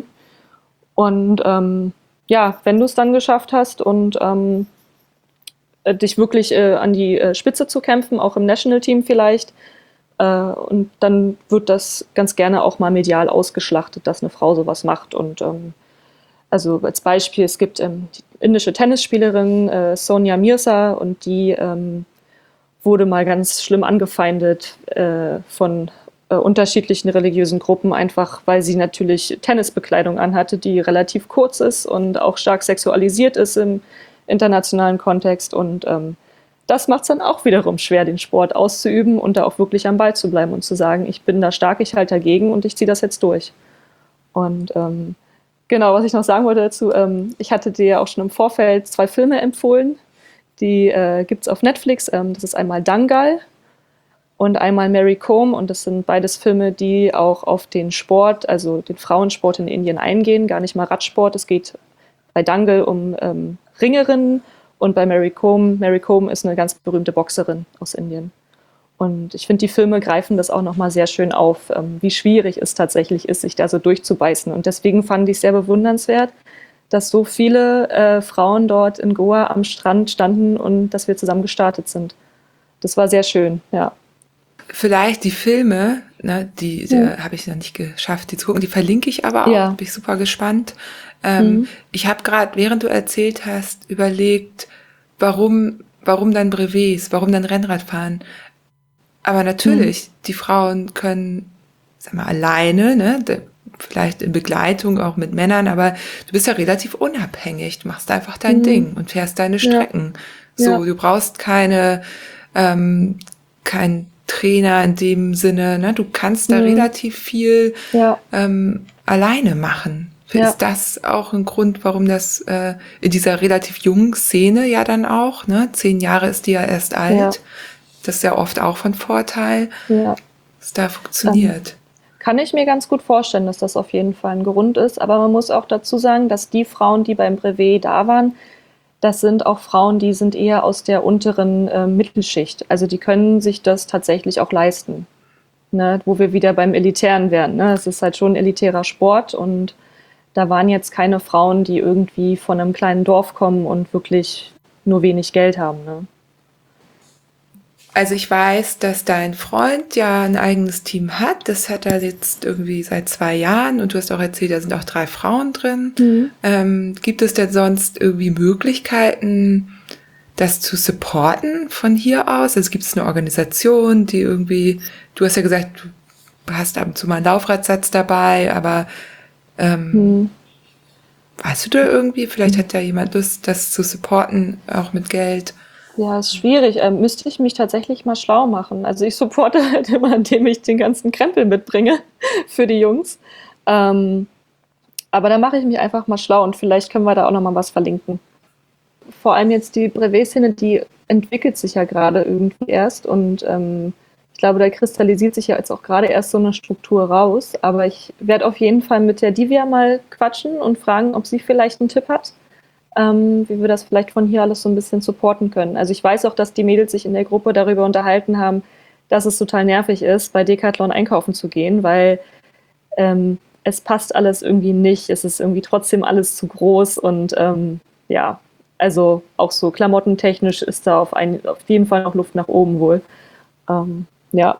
Und ähm, ja, wenn du es dann geschafft hast und ähm, dich wirklich äh, an die äh, Spitze zu kämpfen, auch im National Team vielleicht, äh, und dann wird das ganz gerne auch mal medial ausgeschlachtet, dass eine Frau sowas macht. Und ähm, also als Beispiel, es gibt ähm, die indische Tennisspielerin äh, Sonia Mirza und die ähm, wurde mal ganz schlimm angefeindet äh, von äh, unterschiedlichen religiösen Gruppen, einfach weil sie natürlich Tennisbekleidung anhatte, die relativ kurz ist und auch stark sexualisiert ist im internationalen Kontext. Und ähm, das macht es dann auch wiederum schwer, den Sport auszuüben und da auch wirklich am Ball zu bleiben und zu sagen, ich bin da stark, ich halte dagegen und ich ziehe das jetzt durch. Und ähm, genau, was ich noch sagen wollte dazu, ähm, ich hatte dir ja auch schon im Vorfeld zwei Filme empfohlen, die äh, gibt es auf Netflix. Ähm, das ist einmal Dangal und einmal Mary Kom, und das sind beides Filme, die auch auf den Sport, also den Frauensport in Indien eingehen, gar nicht mal Radsport. Es geht bei Dangal um ähm, Ringerinnen und bei Mary Kom, Mary Kom ist eine ganz berühmte Boxerin aus Indien. Und ich finde, die Filme greifen das auch nochmal sehr schön auf, ähm, wie schwierig es tatsächlich ist, sich da so durchzubeißen. Und deswegen fand ich es sehr bewundernswert, dass so viele äh, Frauen dort in Goa am Strand standen und dass wir zusammen gestartet sind. Das war sehr schön, ja. Vielleicht die Filme, ne, die, die Mhm. habe ich noch nicht geschafft, die zu gucken, die verlinke ich aber auch, Ja. bin ich super gespannt. Ähm, Mhm. Ich habe gerade, während du erzählt hast, überlegt, warum, warum dann Brevets, warum dann Rennradfahren? Aber natürlich, die Frauen können, sag mal, alleine, ne, de- vielleicht in Begleitung auch mit Männern, aber du bist ja relativ unabhängig. Du machst einfach dein Mhm. Ding und fährst deine Ja. Strecken. So, Ja. du brauchst keine, ähm, keinen Trainer in dem Sinne, ne? Du kannst da Mhm. relativ viel Ja. ähm, alleine machen. Ja. Ist das auch ein Grund, warum das äh, in dieser relativ jungen Szene ja dann auch, ne? Zehn Jahre ist die ja erst alt. Ja. Das ist ja oft auch von Vorteil, Ja. dass da funktioniert. Kann ich mir ganz gut vorstellen, dass das auf jeden Fall ein Grund ist. Aber man muss auch dazu sagen, dass die Frauen, die beim Brevet da waren, das sind auch Frauen, die sind eher aus der unteren äh, Mittelschicht. Also die können sich das tatsächlich auch leisten. Ne? Wo wir wieder beim Elitären wären. Ne? Es ist halt schon ein elitärer Sport und da waren jetzt keine Frauen, die irgendwie von einem kleinen Dorf kommen und wirklich nur wenig Geld haben. Ne? Also ich weiß, dass dein Freund ja ein eigenes Team hat. Das hat er jetzt irgendwie seit zwei Jahren. Und du hast auch erzählt, da sind auch drei Frauen drin. Mhm. Ähm, gibt es denn sonst irgendwie Möglichkeiten, das zu supporten von hier aus? Also gibt es eine Organisation, die irgendwie, du hast ja gesagt, du hast ab und zu mal einen Laufradsatz dabei, aber ähm, Mhm. weißt du da irgendwie, vielleicht hat da jemand Lust, das zu supporten, auch mit Geld? Ja, ist schwierig. Ähm, müsste ich mich tatsächlich mal schlau machen. Also ich supporte halt immer, indem ich den ganzen Krempel mitbringe für die Jungs. Ähm, aber da mache ich mich einfach mal schlau und vielleicht können wir da auch noch mal was verlinken. Vor allem jetzt die Brevet-Szene, die entwickelt sich ja gerade irgendwie erst und ähm, ich glaube, da kristallisiert sich ja jetzt auch gerade erst so eine Struktur raus. Aber ich werde auf jeden Fall mit der Divya mal quatschen und fragen, ob sie vielleicht einen Tipp hat, ähm, wie wir das vielleicht von hier alles so ein bisschen supporten können. Also ich weiß auch, dass die Mädels sich in der Gruppe darüber unterhalten haben, dass es total nervig ist, bei Decathlon einkaufen zu gehen, weil ähm, es passt alles irgendwie nicht. Es ist irgendwie trotzdem alles zu groß und ähm, ja, also auch so klamottentechnisch ist da auf, ein, auf jeden Fall noch Luft nach oben wohl. Ähm, ja.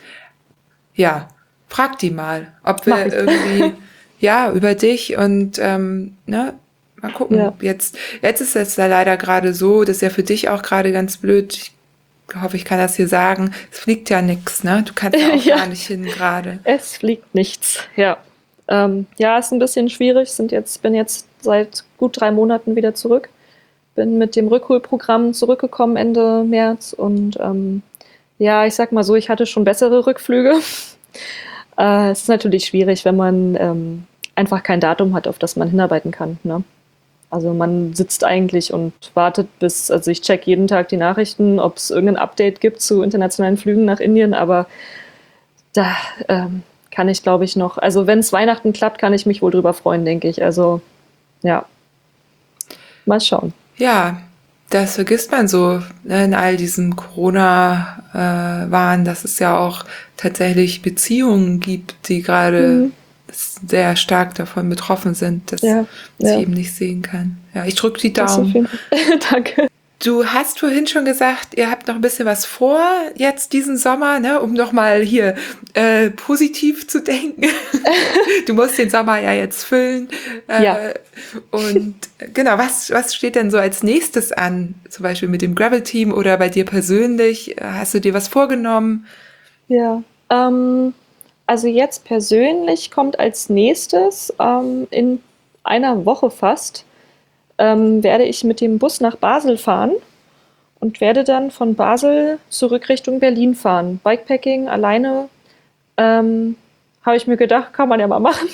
Ja, frag die mal, ob Mach wir ich. irgendwie, ja, über dich und, ähm, ne, mal gucken. Ja. Jetzt, jetzt ist es ja leider gerade so, das ist ja für dich auch gerade ganz blöd. Ich hoffe, ich kann das hier sagen. Es fliegt ja nix, ne? Du kannst ja auch Ja. gar nicht hin gerade. Es fliegt nichts, ja. Ähm, ja, ist ein bisschen schwierig. Sind jetzt, bin jetzt seit gut drei Monaten wieder zurück. Bin mit dem Rückholprogramm zurückgekommen Ende März und ähm, ja, ich sag mal so, ich hatte schon bessere Rückflüge. äh, es ist natürlich schwierig, wenn man ähm, einfach kein Datum hat, auf das man hinarbeiten kann. Ne? Also man sitzt eigentlich und wartet bis, also ich check jeden Tag die Nachrichten, ob es irgendein Update gibt zu internationalen Flügen nach Indien, aber da ähm, kann ich, glaube ich, noch, also wenn es Weihnachten klappt, kann ich mich wohl drüber freuen, denke ich. Also ja, mal schauen. Ja, das vergisst man so, ne, in all diesem Corona-Wahn, dass es ja auch tatsächlich Beziehungen gibt, die gerade Mhm. sehr stark davon betroffen sind, dass Ja, sie ja, eben nicht sehen kann. Ja, ich drücke die das auf Daumen. jeden Fall. Danke. Du hast vorhin schon gesagt, ihr habt noch ein bisschen was vor jetzt diesen Sommer, ne, um nochmal hier äh, positiv zu denken. Du musst den Sommer ja jetzt füllen. Äh, Ja, und genau, was, was steht denn so als nächstes an? Zum Beispiel mit dem Gravel-Team oder bei dir persönlich? Hast du dir was vorgenommen? ja. Ähm, also jetzt persönlich kommt als nächstes ähm, in einer Woche fast, ähm, werde ich mit dem Bus nach Basel fahren und werde dann von Basel zurück Richtung Berlin fahren. Bikepacking alleine, ähm, habe ich mir gedacht, kann man ja mal machen.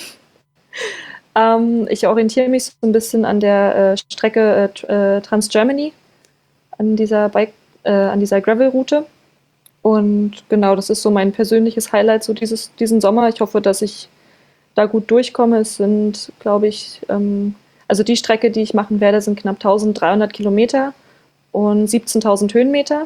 Ähm, ich orientiere mich so ein bisschen an der äh, Strecke äh, äh, Trans-Germany, an dieser Bike, äh, an dieser Gravel-Route. Und genau, das ist so mein persönliches Highlight so dieses, diesen Sommer. Ich hoffe, dass ich da gut durchkomme. Es sind, glaube ich, ähm, also die Strecke, die ich machen werde, sind knapp dreizehnhundert Kilometer und siebzehntausend Höhenmeter.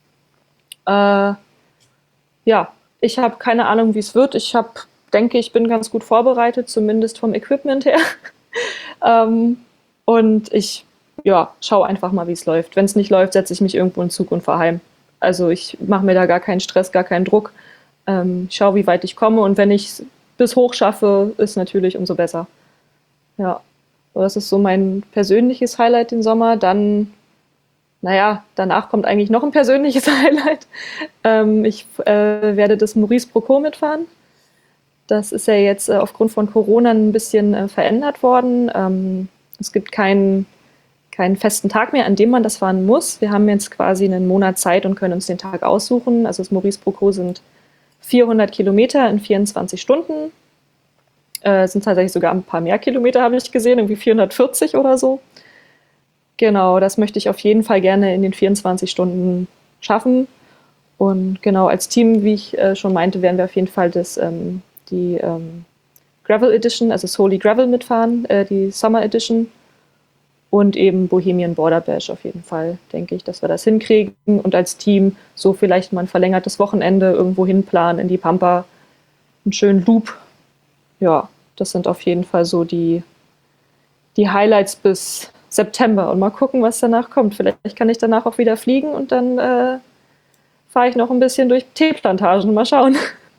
Äh, ja, ich habe keine Ahnung, wie es wird. Ich habe, denke, ich bin ganz gut vorbereitet, zumindest vom Equipment her. ähm, und ich, ja, schaue einfach mal, wie es läuft. Wenn es nicht läuft, setze ich mich irgendwo in den Zug und fahre heim. Also ich mache mir da gar keinen Stress, gar keinen Druck. Ähm, ich schaue, wie weit ich komme und wenn ich es bis hoch schaffe, ist natürlich umso besser. Ja, das ist so mein persönliches Highlight den Sommer. Dann, naja, danach kommt eigentlich noch ein persönliches Highlight. Ähm, ich äh, werde das Maurice Procot mitfahren. Das ist ja jetzt äh, aufgrund von Corona ein bisschen äh, verändert worden. Ähm, es gibt keinen keinen festen Tag mehr, an dem man das fahren muss. Wir haben jetzt quasi einen Monat Zeit und können uns den Tag aussuchen. Also das Maurice Procot sind vierhundert Kilometer in vierundzwanzig Stunden. Äh, sind tatsächlich sogar ein paar mehr Kilometer, habe ich gesehen, irgendwie vierhundertvierzig oder so. Genau, das möchte ich auf jeden Fall gerne in den vierundzwanzig Stunden schaffen. Und genau, als Team, wie ich äh, schon meinte, werden wir auf jeden Fall das, ähm, die ähm, Gravel Edition, also Soli Gravel mitfahren, äh, die Summer Edition. Und eben Bohemian Border Bash auf jeden Fall, denke ich, dass wir das hinkriegen. Und als Team so vielleicht mal ein verlängertes Wochenende irgendwo hinplanen in die Pampa. Einen schönen Loop. Ja, das sind auf jeden Fall so die, die Highlights bis September. Und mal gucken, was danach kommt. Vielleicht kann ich danach auch wieder fliegen und dann äh, fahre ich noch ein bisschen durch Teeplantagen. Mal schauen.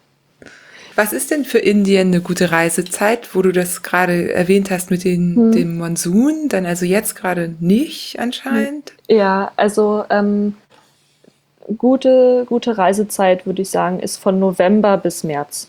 Was ist denn für Indien eine gute Reisezeit, wo du das gerade erwähnt hast mit den, Hm. dem Monsun? Dann also jetzt gerade nicht anscheinend? Ja, also ähm, gute, gute Reisezeit, würde ich sagen, ist von November bis März.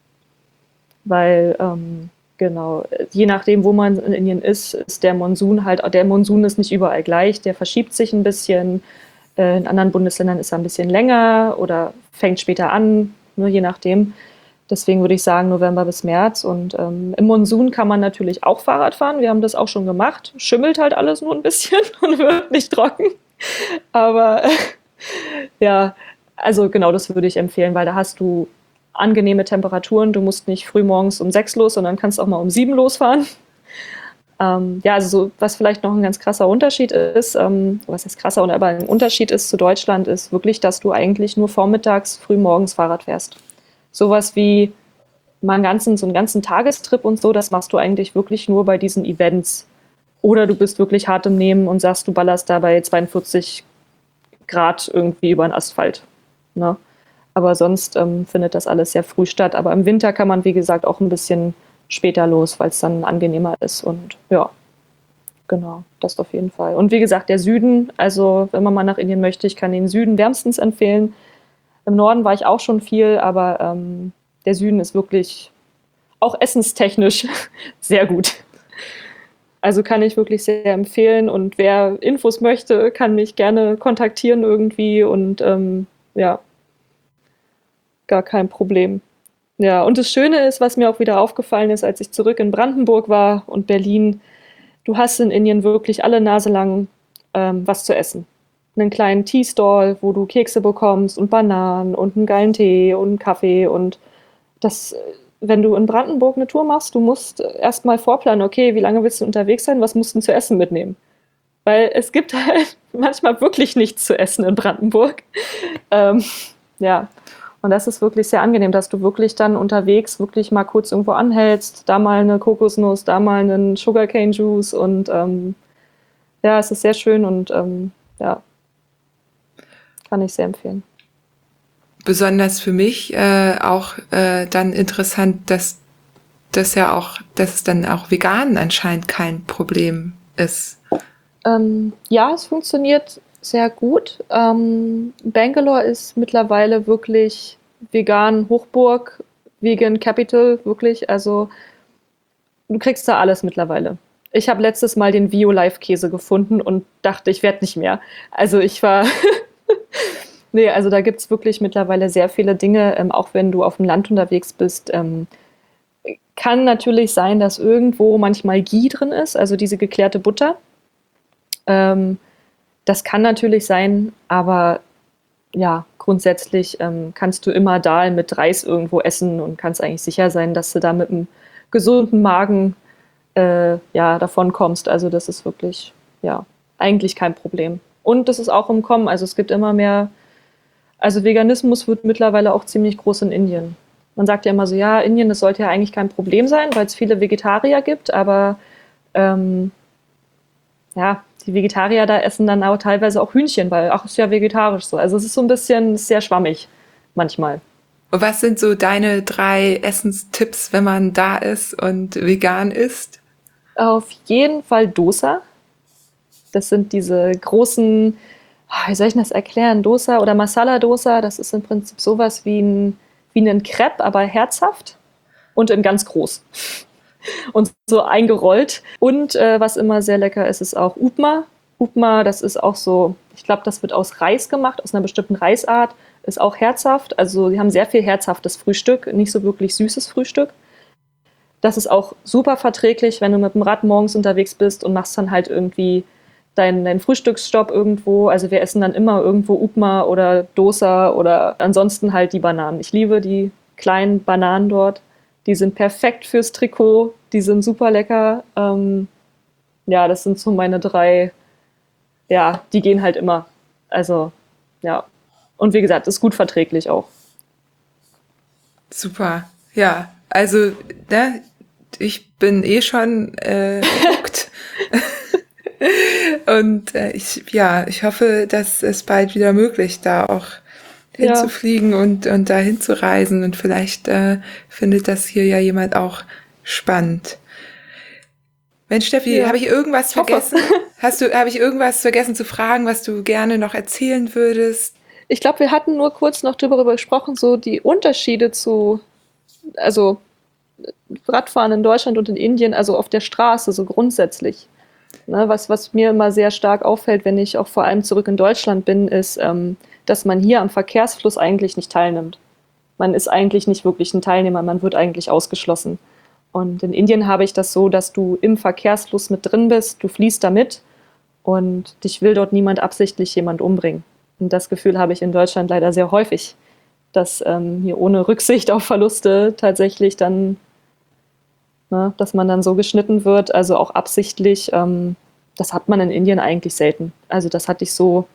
Weil, ähm, genau, je nachdem, wo man in Indien ist, ist der Monsun halt, der Monsun ist nicht überall gleich, der verschiebt sich ein bisschen. Äh, in anderen Bundesländern ist er ein bisschen länger oder fängt später an, nur je nachdem. Deswegen würde ich sagen November bis März. Und ähm, im Monsun kann man natürlich auch Fahrrad fahren. Wir haben das auch schon gemacht. Schimmelt halt alles nur ein bisschen und wird nicht trocken. Aber äh, ja, also genau das würde ich empfehlen, weil da hast du angenehme Temperaturen. Du musst nicht früh morgens um sechs los, sondern kannst auch mal um sieben losfahren. Ähm, ja, also so, was vielleicht noch ein ganz krasser Unterschied ist, ähm, was heißt krasser, aber ein Unterschied ist zu Deutschland, ist wirklich, dass du eigentlich nur vormittags, früh morgens Fahrrad fährst. Sowas wie mal einen ganzen, so einen ganzen Tagestrip und so, das machst du eigentlich wirklich nur bei diesen Events. Oder du bist wirklich hart im Nehmen und sagst, du ballerst da bei zweiundvierzig Grad irgendwie über den Asphalt. Ne? Aber sonst ähm, findet das alles sehr früh statt. Aber im Winter kann man, wie gesagt, auch ein bisschen später los, weil es dann angenehmer ist. Und ja, genau, das auf jeden Fall. Und wie gesagt, der Süden, also wenn man mal nach Indien möchte, ich kann den Süden wärmstens empfehlen. Im Norden war ich auch schon viel, aber ähm, der Süden ist wirklich auch essenstechnisch sehr gut. Also kann ich wirklich sehr empfehlen. Und wer Infos möchte, kann mich gerne kontaktieren irgendwie. Und ähm, ja, gar kein Problem. Ja, und das Schöne ist, was mir auch wieder aufgefallen ist, als ich zurück in Brandenburg war und Berlin, du hast in Indien wirklich alle Nase lang ähm, was zu essen. Einen kleinen Tea-Stall, wo du Kekse bekommst und Bananen und einen geilen Tee und einen Kaffee und das, wenn du in Brandenburg eine Tour machst, du musst erstmal vorplanen, okay, wie lange willst du unterwegs sein, was musst du denn zu essen mitnehmen? Weil es gibt halt manchmal wirklich nichts zu essen in Brandenburg. Ähm, ja, und das ist wirklich sehr angenehm, dass du wirklich dann unterwegs wirklich mal kurz irgendwo anhältst, da mal eine Kokosnuss, da mal einen Sugarcane Juice und ähm, ja, es ist sehr schön und ähm, ja, kann ich sehr empfehlen. Besonders für mich äh, auch äh, dann interessant, dass das ja auch, dass es dann auch vegan anscheinend kein Problem ist. Ähm, ja, es funktioniert sehr gut. Ähm, Bangalore ist mittlerweile wirklich vegan Hochburg, Vegan Capital, wirklich. Also du kriegst da alles mittlerweile. Ich habe letztes Mal den Violife-Käse gefunden und dachte, ich werde nicht mehr. Also ich war... nee, also da gibt es wirklich mittlerweile sehr viele Dinge, ähm, auch wenn du auf dem Land unterwegs bist. Ähm, kann natürlich sein, dass irgendwo manchmal Ghee drin ist, also diese geklärte Butter. Ähm, das kann natürlich sein, aber ja, grundsätzlich ähm, kannst du immer Dahl mit Reis irgendwo essen und kannst eigentlich sicher sein, dass du da mit einem gesunden Magen äh, ja, davon kommst. Also das ist wirklich, ja, eigentlich kein Problem. Und das ist auch im Kommen. Also es gibt immer mehr, also Veganismus wird mittlerweile auch ziemlich groß in Indien. Man sagt ja immer so, ja, Indien, das sollte ja eigentlich kein Problem sein, weil es viele Vegetarier gibt, aber ähm, ja, die Vegetarier da essen dann auch teilweise auch Hühnchen, weil ach, ist ja vegetarisch so. Also es ist so ein bisschen sehr schwammig manchmal. Und was sind so deine drei Essenstipps, wenn man da ist und vegan isst? Auf jeden Fall Dosa. Das sind diese großen, wie soll ich das erklären, Dosa oder Masala Dosa, das ist im Prinzip sowas wie ein, wie ein Crepe, aber herzhaft und in ganz groß. Und so eingerollt. Und äh, was immer sehr lecker ist, ist auch Upma. Upma, das ist auch so, ich glaube, das wird aus Reis gemacht, aus einer bestimmten Reisart, ist auch herzhaft. Also sie haben sehr viel herzhaftes Frühstück, nicht so wirklich süßes Frühstück. Das ist auch super verträglich, wenn du mit dem Rad morgens unterwegs bist und machst dann halt irgendwie deinen, deinen Frühstücksstopp irgendwo. Also wir essen dann immer irgendwo Upma oder Dosa oder ansonsten halt die Bananen. Ich liebe die kleinen Bananen dort. Die sind perfekt fürs Trikot, die sind super lecker. Ähm, ja, das sind so meine drei, ja, die gehen halt immer. Also, ja. Und wie gesagt, ist gut verträglich auch. Super, ja. Also, ne, ich bin eh schon äh, hooked. Und äh, ich, ja, ich hoffe, dass es bald wieder möglich, da auch hinzufliegen ja. und, und da hinzureisen. Und vielleicht äh, findet das hier ja jemand auch spannend. Mensch, Steffi, ja. habe ich irgendwas vergessen? Hast du, habe ich irgendwas vergessen zu fragen, was du gerne noch erzählen würdest? Ich glaube, wir hatten nur kurz noch darüber gesprochen, so die Unterschiede zu, also Radfahren in Deutschland und in Indien, also auf der Straße, so grundsätzlich. Ne, was, was mir immer sehr stark auffällt, wenn ich auch vor allem zurück in Deutschland bin, ist, ähm, dass man hier am Verkehrsfluss eigentlich nicht teilnimmt. Man ist eigentlich nicht wirklich ein Teilnehmer, man wird eigentlich ausgeschlossen. Und in Indien habe ich das so, dass du im Verkehrsfluss mit drin bist, du fließt da mit und dich will dort niemand absichtlich jemand umbringen. Und das Gefühl habe ich in Deutschland leider sehr häufig, dass ähm, hier ohne Rücksicht auf Verluste tatsächlich dann, ne, dass man dann so geschnitten wird, also auch absichtlich, ähm, das hat man in Indien eigentlich selten. Also das hatte ich so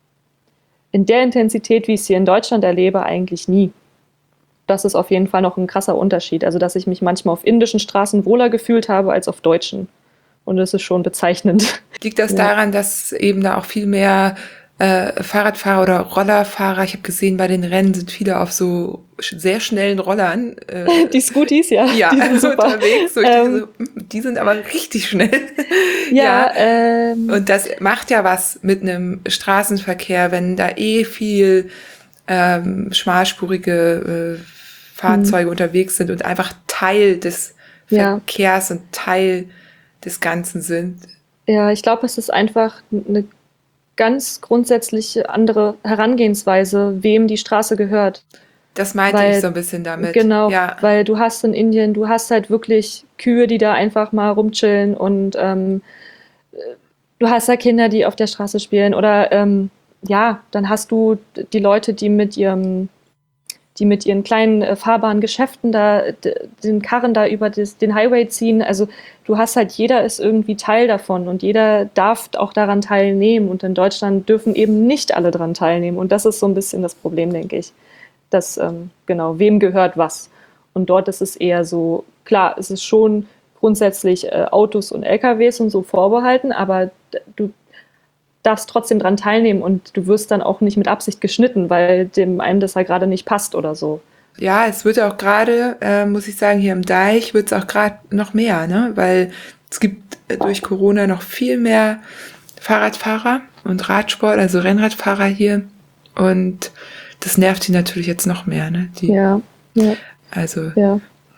in der Intensität, wie ich es hier in Deutschland erlebe, eigentlich nie. Das ist auf jeden Fall noch ein krasser Unterschied. Also dass ich mich manchmal auf indischen Straßen wohler gefühlt habe als auf deutschen. Und das ist schon bezeichnend. Liegt das ja. daran, dass eben da auch viel mehr äh, Fahrradfahrer oder Rollerfahrer, ich habe gesehen, bei den Rennen sind viele auf so sehr schnellen Rollern. Äh, die Scooties, ja. Ja, die sind super. unterwegs. So, ähm, so, die sind aber richtig schnell. Ja, ja. Ähm, und das macht ja was mit einem Straßenverkehr, wenn da eh viel ähm, schmalspurige äh, Fahrzeuge mhm. unterwegs sind und einfach Teil des ja. Verkehrs und Teil des Ganzen sind. Ja, ich glaube, es ist einfach eine ganz grundsätzlich andere Herangehensweise, wem die Straße gehört. Das meinte weil, ich so ein bisschen damit. Genau, ja. weil du hast in Indien, du hast halt wirklich Kühe, die da einfach mal rumchillen und ähm, du hast da Kinder, die auf der Straße spielen oder ähm, ja, dann hast du die Leute, die mit ihrem, die mit ihren kleinen äh, fahrbaren Geschäften da d- den Karren da über das, den Highway ziehen. Also du hast halt, jeder ist irgendwie Teil davon und jeder darf auch daran teilnehmen. Und in Deutschland dürfen eben nicht alle daran teilnehmen. Und das ist so ein bisschen das Problem, denke ich. Dass, ähm, genau, wem gehört was? Und dort ist es eher so, klar, es ist schon grundsätzlich äh, Autos und L K Ws und so vorbehalten, aber d- du darfst trotzdem dran teilnehmen und du wirst dann auch nicht mit Absicht geschnitten, weil dem einen das ja gerade nicht passt oder so. Ja, es wird auch gerade, äh, muss ich sagen, hier im Deich wird es auch gerade noch mehr, ne? Weil es gibt äh, durch Corona noch viel mehr Fahrradfahrer und Radsport, also Rennradfahrer hier. Und das nervt die natürlich jetzt noch mehr, ne? Die, Ja, ja, Also, ja.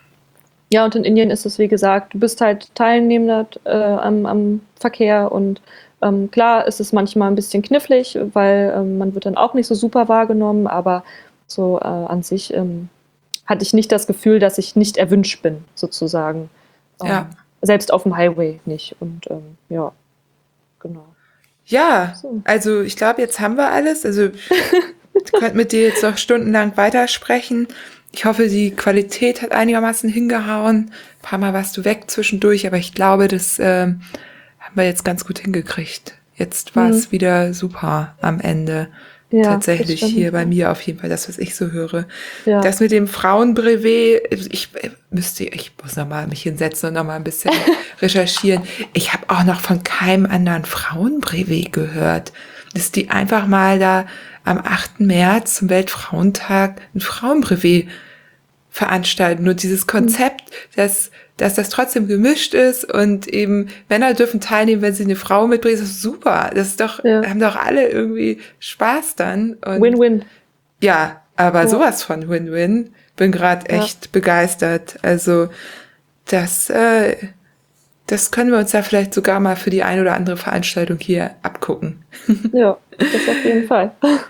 Ja, und in Indien ist es, wie gesagt, du bist halt Teilnehmender äh, am, am Verkehr und ähm, klar ist es manchmal ein bisschen knifflig, weil ähm, man wird dann auch nicht so super wahrgenommen, aber so äh, an sich ähm, hatte ich nicht das Gefühl, dass ich nicht erwünscht bin, sozusagen. Ähm, Ja. Selbst auf dem Highway nicht. Und ähm, ja, genau. ja, So. also ich glaube, jetzt haben wir alles. Also ich könnte mit dir jetzt noch stundenlang weitersprechen. Ich hoffe, die Qualität hat einigermaßen hingehauen. Ein paar Mal warst du weg zwischendurch, aber ich glaube, das ähm, haben wir jetzt ganz gut hingekriegt. Jetzt war es Mhm. wieder super am Ende. Ja, Tatsächlich das stimmt. hier bei mir auf jeden Fall, das, was ich so höre. Ja. Das mit dem Frauenbrevet, ich äh, müsste, ich muss nochmal mich hinsetzen und nochmal ein bisschen recherchieren. Ich habe auch noch von keinem anderen Frauenbrevet gehört. Dass die einfach mal da am achten März zum Weltfrauentag ein Frauenbrevet veranstalten. Und dieses Konzept, dass, dass das trotzdem gemischt ist und eben Männer dürfen teilnehmen, wenn sie eine Frau mitbringen, ist super. Das ist doch, Ja. haben doch alle irgendwie Spaß dann. Und Win-win. ja, aber Ja. sowas von Win-Win. Bin gerade Ja. echt begeistert. Also das, äh, das können wir uns ja vielleicht sogar mal für die ein oder andere Veranstaltung hier abgucken. Ja, das auf jeden Fall.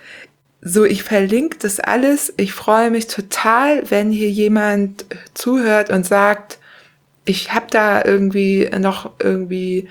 So, ich verlinke das alles. Ich freue mich total, wenn hier jemand zuhört und sagt, ich habe da irgendwie noch irgendwie,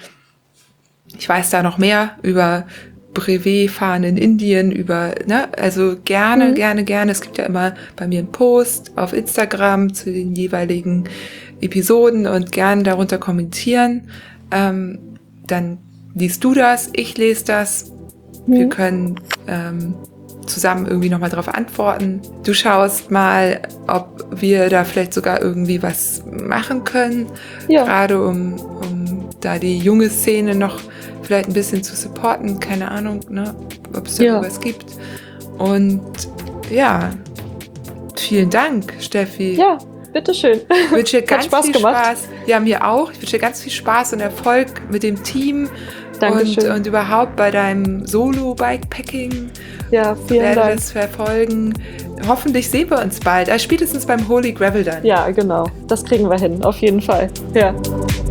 ich weiß da noch mehr über Brevetfahren in Indien, über, ne, also gerne, Mhm. gerne, gerne. Es gibt ja immer bei mir einen Post auf Instagram zu den jeweiligen Episoden und gerne darunter kommentieren. Ähm, dann liest du das, ich lese das. Wir Mhm. können ähm, zusammen irgendwie nochmal drauf antworten. Du schaust mal, ob wir da vielleicht sogar irgendwie was machen können, Ja. gerade um, um da die junge Szene noch vielleicht ein bisschen zu supporten. Keine Ahnung, ne, ob es da Ja. irgendwas gibt. Und ja, vielen Dank, Steffi. Ja, bitteschön. Ich wünsche dir Hat ganz Spaß viel gemacht. Spaß. Ja, mir auch. Ich wünsche dir ganz viel Spaß und Erfolg mit dem Team. Und, Dankeschön. und überhaupt bei deinem Solo-Bikepacking. Ja, vielen Werde Dank. das verfolgen. Hoffentlich sehen wir uns bald. Also spätestens beim Holy Gravel dann. Ja, genau. Das kriegen wir hin, auf jeden Fall. Ja.